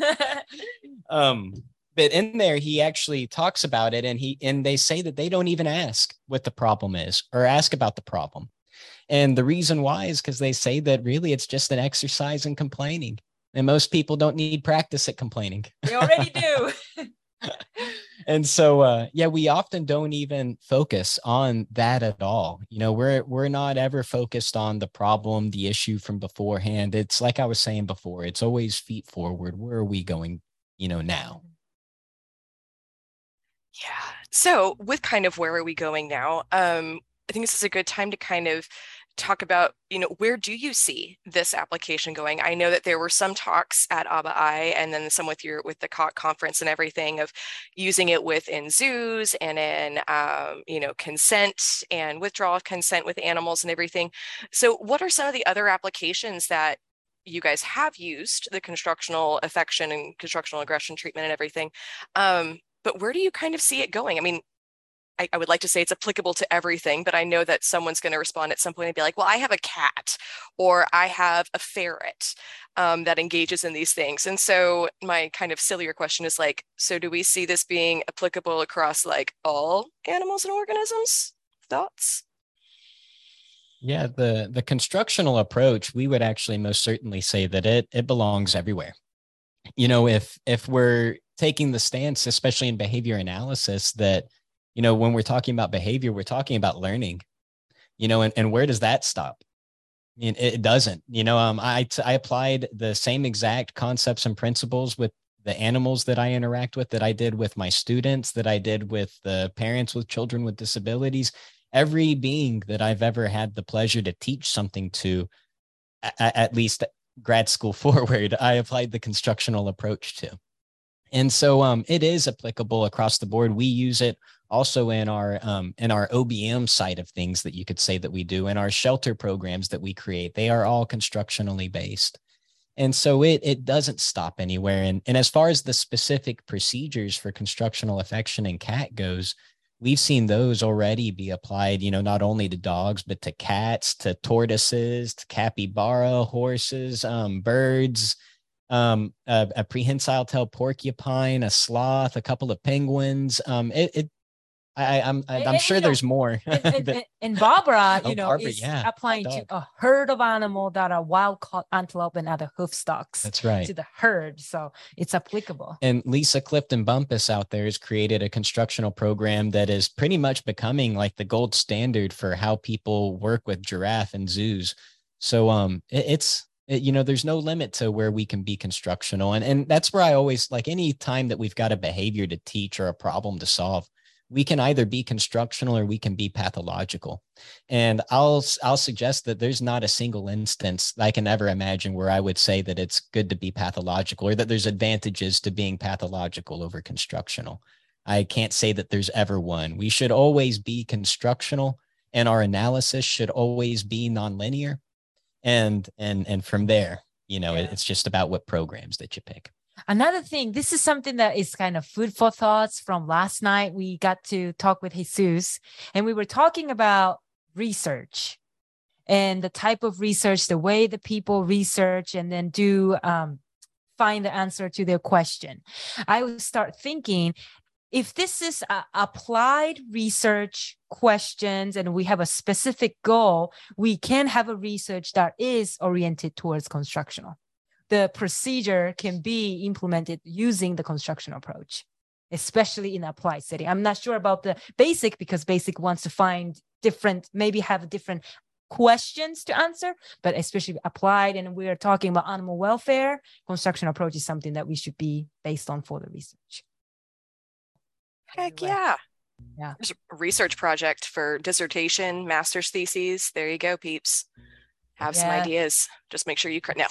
But in there, he actually talks about it, and they say that they don't even ask what the problem is or ask about the problem. And the reason why is because they say that really it's just an exercise in complaining. And most people don't need practice at complaining. They already do. And so, we often don't even focus on that at all. We're not ever focused on the problem, the issue from beforehand. It's like I was saying before, it's always feet forward. Where are we going, now? Yeah. So with kind of where are we going now? I think this is a good time to kind of talk about, where do you see this application going? I know that there were some talks at ABA-I and then some with the COT conference and everything of using it within zoos and in, consent and withdrawal of consent with animals and everything. So what are some of the other applications that you guys have used the constructional affection and constructional aggression treatment and everything? But where do you kind of see it going? I mean, I would like to say it's applicable to everything, but I know that someone's going to respond at some point and be like, well, I have a cat or I have a ferret that engages in these things. And so my kind of sillier question is like, so do we see this being applicable across like all animals and organisms? Thoughts? Yeah, the constructional approach, we would actually most certainly say that it belongs everywhere. If we're taking the stance, especially in behavior analysis, that, when we're talking about behavior, we're talking about learning, and where does that stop? It doesn't, I applied the same exact concepts and principles with the animals that I interact with, that I did with my students, that I did with the parents with children with disabilities. Every being that I've ever had the pleasure to teach something to, at least grad school forward, I applied the constructional approach to. And so it is applicable across the board. We use it also in our OBM side of things that you could say that we do, in our shelter programs that we create. They are all constructionally based. And so it doesn't stop anywhere. And as far as the specific procedures for constructional affection and CAT goes, we've seen those already be applied, not only to dogs, but to cats, to tortoises, to capybara, horses, birds, a prehensile tail porcupine, a sloth, a couple of penguins. I'm sure there's more. And Barbara, Barbara, is applying to a herd of animal that are wild caught antelope and other hoof stocks. That's right. To the herd. So it's applicable. And Lisa Clifton Bumpus out there has created a constructional program that is pretty much becoming like the gold standard for how people work with giraffe and zoos. So there's no limit to where we can be constructional. And that's where I always, like, any time that we've got a behavior to teach or a problem to solve, we can either be constructional or we can be pathological. And I'll suggest that there's not a single instance I can ever imagine where I would say that it's good to be pathological or that there's advantages to being pathological over constructional. I can't say that there's ever one. We should always be constructional, and our analysis should always be nonlinear. And from there, it's just about what programs that you pick. Another thing, this is something that is kind of food for thoughts from last night. We got to talk with Jesus, and we were talking about research and the type of research, the way the people research and then do find the answer to their question. I would start thinking, if this is applied research questions and we have a specific goal, we can have a research that is oriented towards constructional. The procedure can be implemented using the construction approach, especially in applied setting. I'm not sure about the basic, because basic wants to find maybe have different questions to answer, but especially applied, and we're talking about animal welfare, construction approach is something that we should be based on for the research. Heck yeah. Yeah. There's a research project for dissertation, master's theses. There you go, peeps. Have some ideas. Just make sure you no.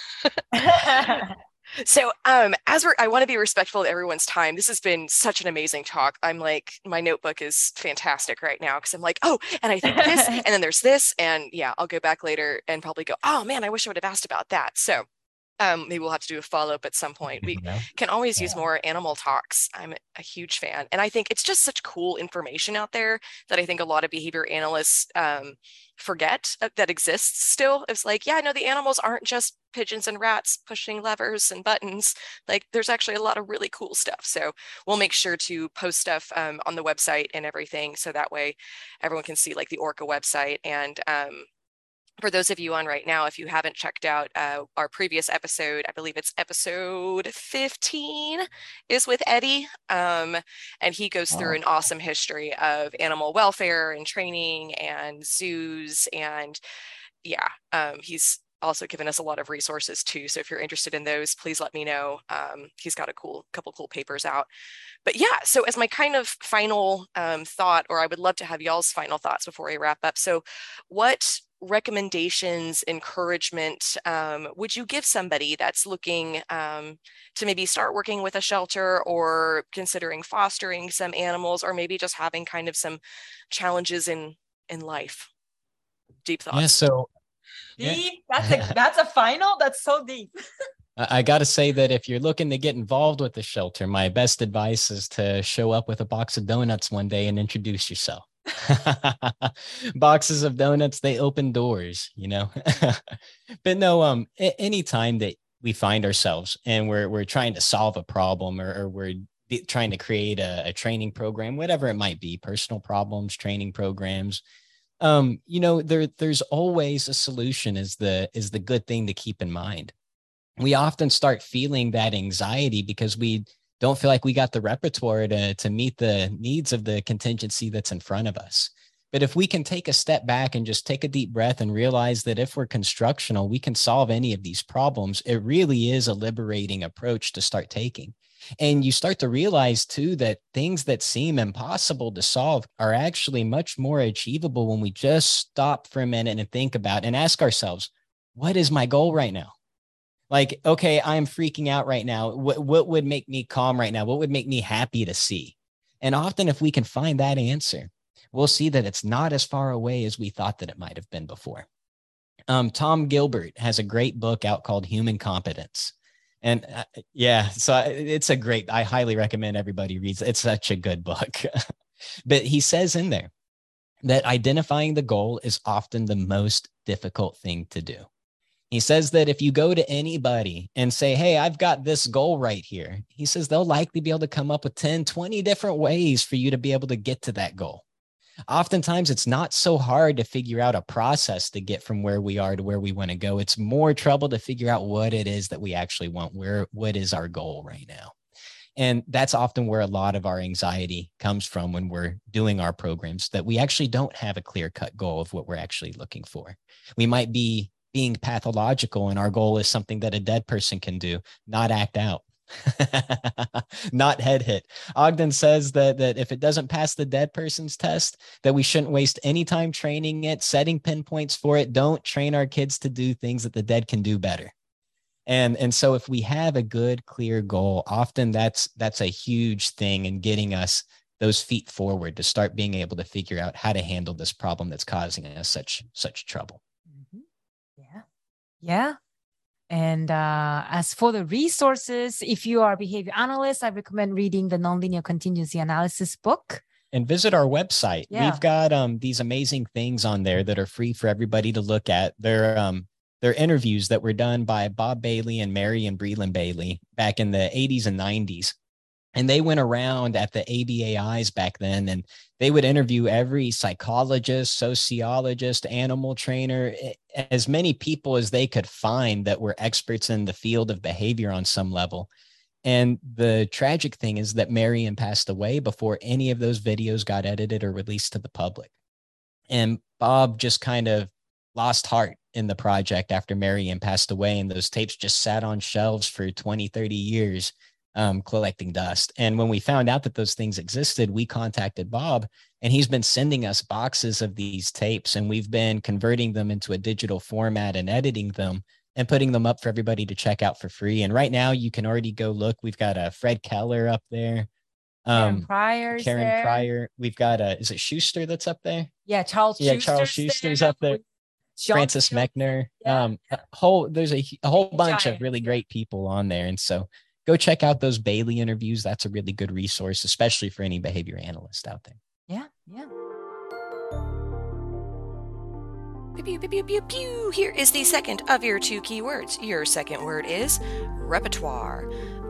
So I want to be respectful of everyone's time. This has been such an amazing talk. I'm like, my notebook is fantastic right now because I'm like, oh, and I think this, and then there's this, and yeah, I'll go back later and probably go, oh man, I wish I would have asked about that. So maybe we'll have to do a follow-up at some point. We can always use more animal talks. I'm a huge fan. And I think it's just such cool information out there that I think a lot of behavior analysts forget that exists still. It's like, yeah, no, the animals aren't just pigeons and rats pushing levers and buttons. Like, there's actually a lot of really cool stuff. So we'll make sure to post stuff on the website and everything. So that way everyone can see like the Orca website. And for those of you on right now, if you haven't checked out our previous episode, I believe it's episode 15 is with Eddie. And he goes through an awesome history of animal welfare and training and zoos. And yeah, he's also given us a lot of resources too. So if you're interested in those, please let me know. He's got a couple cool papers out. But yeah, so as my kind of final thought, or I would love to have y'all's final thoughts before we wrap up. So what recommendations, encouragement would you give somebody that's looking to maybe start working with a shelter or considering fostering some animals, or maybe just having kind of some challenges in life? Deep thoughts. Yeah, so deep. That's a final. That's so deep. I got to say that if you're looking to get involved with the shelter, my best advice is to show up with a box of donuts one day and introduce yourself. Boxes of donuts, they open doors, But no, anytime that we find ourselves and we're trying to solve a problem or we're trying to create a training program, whatever it might be, personal problems, training programs, there's always a solution is the good thing to keep in mind. We often start feeling that anxiety because we don't feel like we got the repertoire to meet the needs of the contingency that's in front of us. But if we can take a step back and just take a deep breath and realize that if we're constructional, we can solve any of these problems, it really is a liberating approach to start taking. And you start to realize too that things that seem impossible to solve are actually much more achievable when we just stop for a minute and think about and ask ourselves, what is my goal right now? Like, okay, I'm freaking out right now. What would make me calm right now? What would make me happy to see? And often, if we can find that answer, we'll see that it's not as far away as we thought that it might have been before. Tom Gilbert has a great book out called Human Competence. And yeah, so it's a great, I highly recommend everybody reads it. It's such a good book. But he says in there that identifying the goal is often the most difficult thing to do. He says that if you go to anybody and say, hey, I've got this goal right here, he says they'll likely be able to come up with 10, 20 different ways for you to be able to get to that goal. Oftentimes, it's not so hard to figure out a process to get from where we are to where we want to go. It's more trouble to figure out what it is that we actually want, what is our goal right now. And that's often where a lot of our anxiety comes from when we're doing our programs, that we actually don't have a clear-cut goal of what we're actually looking for. We might be being pathological, and our goal is something that a dead person can do, not act out. Not head hit. Ogden says that if it doesn't pass the dead person's test, that we shouldn't waste any time training it, setting pinpoints for it. Don't train our kids to do things that the dead can do better. And so if we have a good, clear goal, often that's a huge thing in getting us those feet forward to start being able to figure out how to handle this problem that's causing us such trouble. Mm-hmm. Yeah. Yeah. And as for the resources, if you are a behavior analyst, I recommend reading the Nonlinear Contingency Analysis book. And visit our website. Yeah. We've got these amazing things on there that are free for everybody to look at. They're interviews that were done by Bob Bailey and Marion Breland Bailey back in the 80s and 90s. And they went around at the ABAIs back then, and they would interview every psychologist, sociologist, animal trainer, as many people as they could find that were experts in the field of behavior on some level. And the tragic thing is that Marion passed away before any of those videos got edited or released to the public. And Bob just kind of lost heart in the project after Marion passed away, and those tapes just sat on shelves for 20, 30 years. Collecting dust. And when we found out that those things existed, we contacted Bob, and he's been sending us boxes of these tapes, and we've been converting them into a digital format and editing them and putting them up for everybody to check out for free. And right now you can already go look. We've got a Fred Keller up there. Karen Pryor. We've got is it Schuster that's up there? Yeah, Charles Schuster's up there. Francis Mechner. Yeah. There's a whole bunch of really great people on there. And so go check out those Bailey interviews. That's a really good resource, especially for any behavior analyst out there. Yeah, yeah. Pew, pew, pew, pew, pew. Here is the second of your 2 keywords. Your second word is repertoire.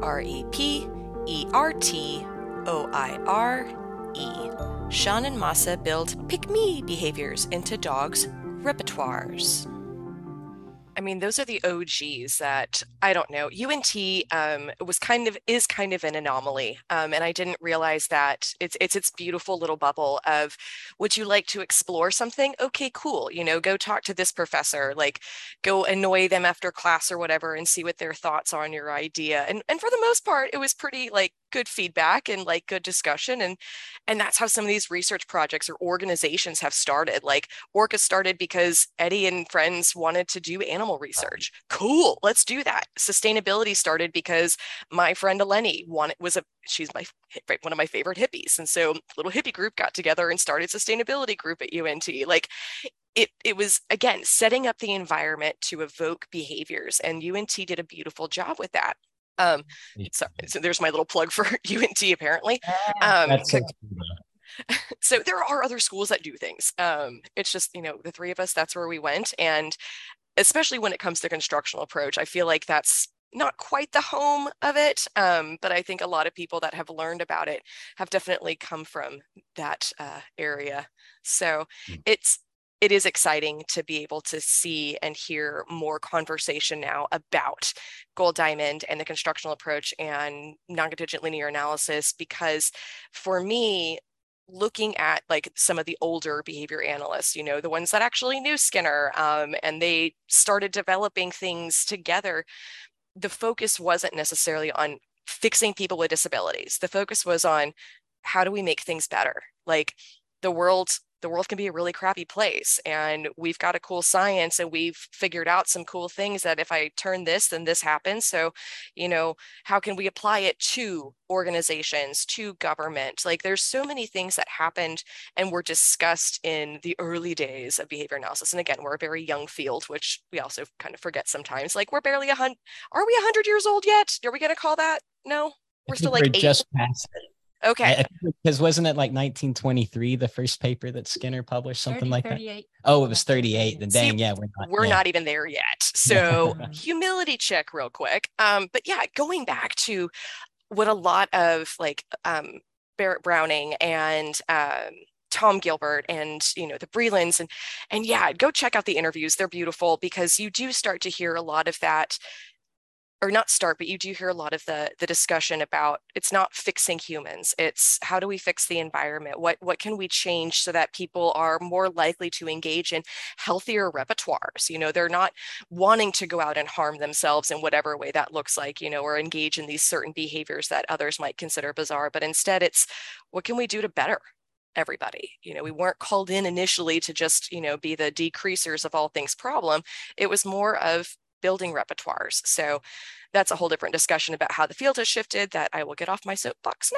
REPERTOIRE. Sean and Masa build pick-me behaviors into dogs' repertoires. I mean, those are the OGs that, I don't know, UNT is kind of an anomaly. And I didn't realize that it's its beautiful little bubble of, would you like to explore something? Okay, cool. Go talk to this professor, like go annoy them after class or whatever and see what their thoughts are on your idea. And for the most part, it was pretty like good feedback and like good discussion. And that's how some of these research projects or organizations have started. Like Orca started because Eddie and friends wanted to do animal research. Cool, let's do that. Sustainability started because my friend Eleni she's one of my favorite hippies. And so little hippie group got together and started sustainability group at UNT. Like it was, again, setting up the environment to evoke behaviors. And UNT did a beautiful job with that. So there's my little plug for UNT, apparently. So there are other schools that do things. It's just, the 3 of us, that's where we went. And especially when it comes to constructional approach, I feel like that's not quite the home of it. But I think a lot of people that have learned about it have definitely come from that area. So it is exciting to be able to see and hear more conversation now about Gold Diamond and the constructional approach and non-contingent linear analysis, because for me, looking at like some of the older behavior analysts, the ones that actually knew Skinner, and they started developing things together, the focus wasn't necessarily on fixing people with disabilities. The focus was on, how do we make things better? Like, the world the world can be a really crappy place, and we've got a cool science, and we've figured out some cool things that if I turn this, then this happens. So, how can we apply it to organizations, to government? Like, there's so many things that happened and were discussed in the early days of behavior analysis. And again, we're a very young field, which we also kind of forget sometimes. Like, we're barely are we 100 years old yet? Are we going to call that? No, we're still like 8. Just past it. Okay. Because wasn't it like 1923, the first paper that Skinner published, something like 38. that? Oh, it was 38. Then dang, See, we're not even there yet. So humility check real quick. But yeah, going back to what a lot of like Barrett Browning and Tom Gilbert and the Brelands and yeah, go check out the interviews. They're beautiful, because you do start to hear a lot of that. Or not start, but you do hear a lot of the discussion about, it's not fixing humans. It's how do we fix the environment? What can we change so that people are more likely to engage in healthier repertoires? They're not wanting to go out and harm themselves in whatever way that looks like, or engage in these certain behaviors that others might consider bizarre. But instead, it's what can we do to better everybody? We weren't called in initially to just, be the decreasers of all things problem. It was more of building repertoires. So that's a whole different discussion about how the field has shifted that I will get off my soapbox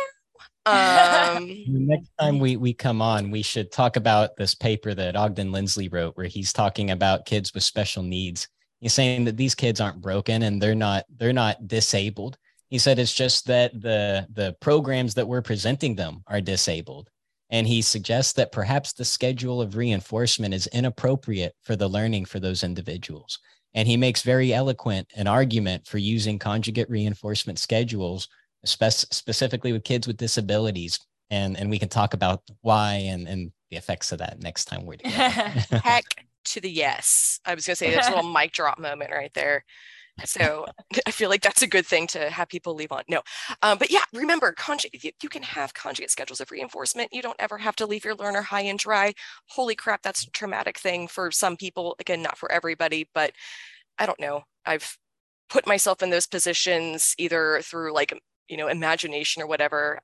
now. Next time we come on, we should talk about this paper that Ogden Lindsley wrote, where he's talking about kids with special needs. He's saying that these kids aren't broken and they're not disabled. He said it's just that the programs that we're presenting them are disabled. And he suggests that perhaps the schedule of reinforcement is inappropriate for the learning for those individuals. And he makes very eloquent an argument for using conjugate reinforcement schedules, specifically with kids with disabilities. And we can talk about why and the effects of that next time we're together. Heck to the yes. I was going to say there's a little mic drop moment right there. So I feel like that's a good thing to have people leave on. No, but yeah, remember, you can have conjugate schedules of reinforcement. You don't ever have to leave your learner high and dry. Holy crap, that's a traumatic thing for some people. Again, not for everybody, but I don't know. I've put myself in those positions either through like, imagination or whatever,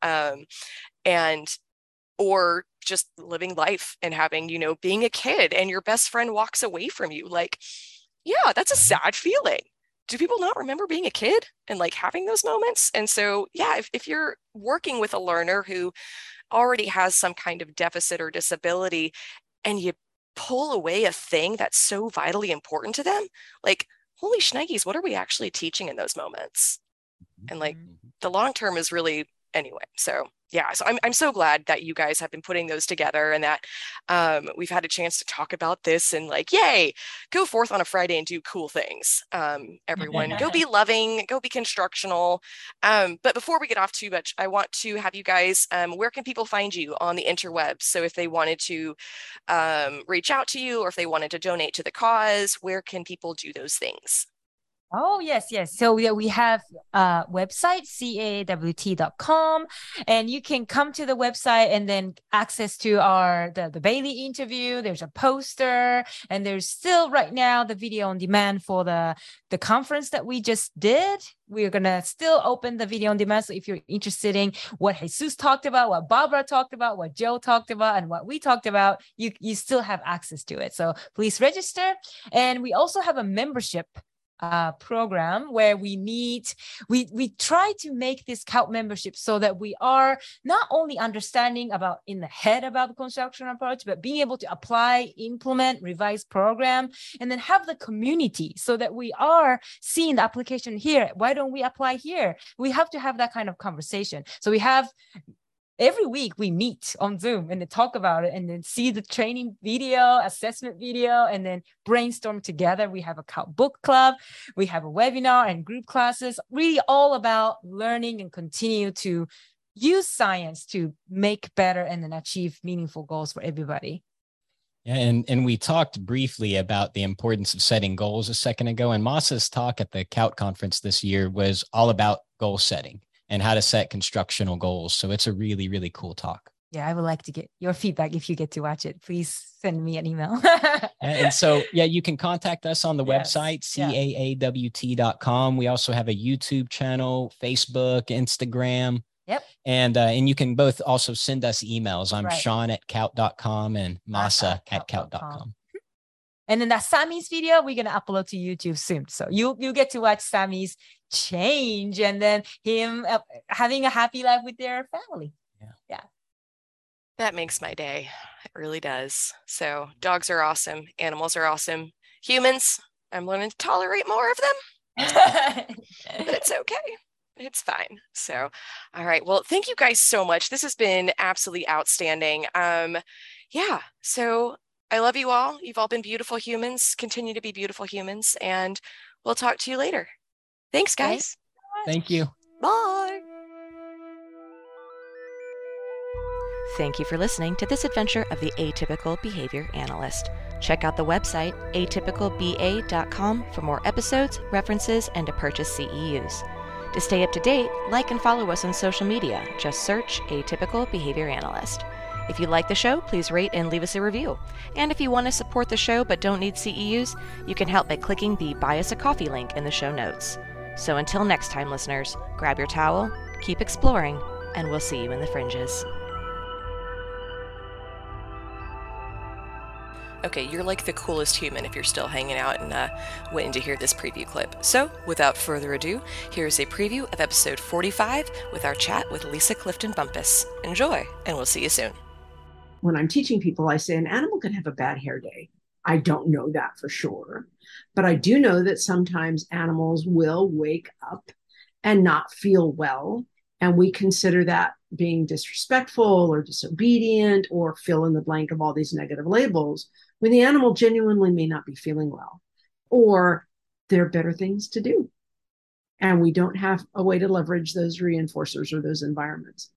or just living life and having, being a kid and your best friend walks away from you. Like, yeah, that's a sad feeling. Do people not remember being a kid and like having those moments? And so, yeah, if you're working with a learner who already has some kind of deficit or disability and you pull away a thing that's so vitally important to them, like, holy shnikes, what are we actually teaching in those moments? And like the long term is really anyway. So yeah, so I'm so glad that you guys have been putting those together and that we've had a chance to talk about this and like, yay, go forth on a Friday and do cool things. Everyone, go be loving, go be constructional. But before we get off too much, I want to have you guys, where can people find you on the interwebs? So if they wanted to reach out to you or if they wanted to donate to the cause, where can people do those things? Oh, yes. So we have a website, caawt.com, and you can come to the website and then access to the Bailey interview. There's a poster, and there's still right now the video on demand for the conference that we just did. We're going to still open the video on demand. So if you're interested in what Jesus talked about, what Barbara talked about, what Joe talked about, and what we talked about, you still have access to it. So please register. And we also have a membership program where we try to make this CAWT membership so that we are not only understanding about in the head about the construction approach, but being able to apply, implement, revise program, and then have the community so that we are seeing the application here. Why don't we apply here? We have to have that kind of conversation. So we have every week we meet on Zoom and then talk about it and then see the training video, assessment video, and then brainstorm together. We have a CAWT book club. We have a webinar and group classes, really all about learning and continue to use science to make better and then achieve meaningful goals for everybody. Yeah, and we talked briefly about the importance of setting goals a second ago. And Masa's talk at the CAWT conference this year was all about goal setting and how to set constructional goals. So it's a really, really cool talk. Yeah, I would like to get your feedback if you get to watch it. Please send me an email. And so, yeah, you can contact us on the website, caawt.com. We also have a YouTube channel, Facebook, Instagram. Yep. And you can both also send us emails. I'm Right. Sean@Kout.com and Masa at Kout.com. Kout.com. And then that Sammy's video, we're gonna upload to YouTube soon. So you get to watch Sammy's change and then him having a happy life with their family. Yeah. That makes my day. It really does. So dogs are awesome. Animals are awesome. Humans, I'm learning to tolerate more of them, but it's okay. It's fine. So, all right. Well, thank you guys so much. This has been absolutely outstanding. Yeah. So I love you all. You've all been beautiful humans. Continue to be beautiful humans, and we'll talk to you later. Thanks, guys. Thank you. Bye. Thank you for listening to this adventure of the Atypical Behavior Analyst. Check out the website atypicalba.com for more episodes, references, and to purchase CEUs. To stay up to date, like and follow us on social media. Just search Atypical Behavior Analyst. If you like the show, please rate and leave us a review. And if you want to support the show but don't need CEUs, you can help by clicking the Buy Us a Coffee link in the show notes. So until next time, listeners, grab your towel, keep exploring, and we'll see you in the fringes. Okay, you're like the coolest human if you're still hanging out and waiting to hear this preview clip. So, without further ado, here's a preview of episode 45 with our chat with Lisa Clifton Bumpus. Enjoy, and we'll see you soon. When I'm teaching people, I say an animal can have a bad hair day. I don't know that for sure, but I do know that sometimes animals will wake up and not feel well, and we consider that being disrespectful or disobedient or fill in the blank of all these negative labels, when the animal genuinely may not be feeling well, or there are better things to do. And we don't have a way to leverage those reinforcers or those environments.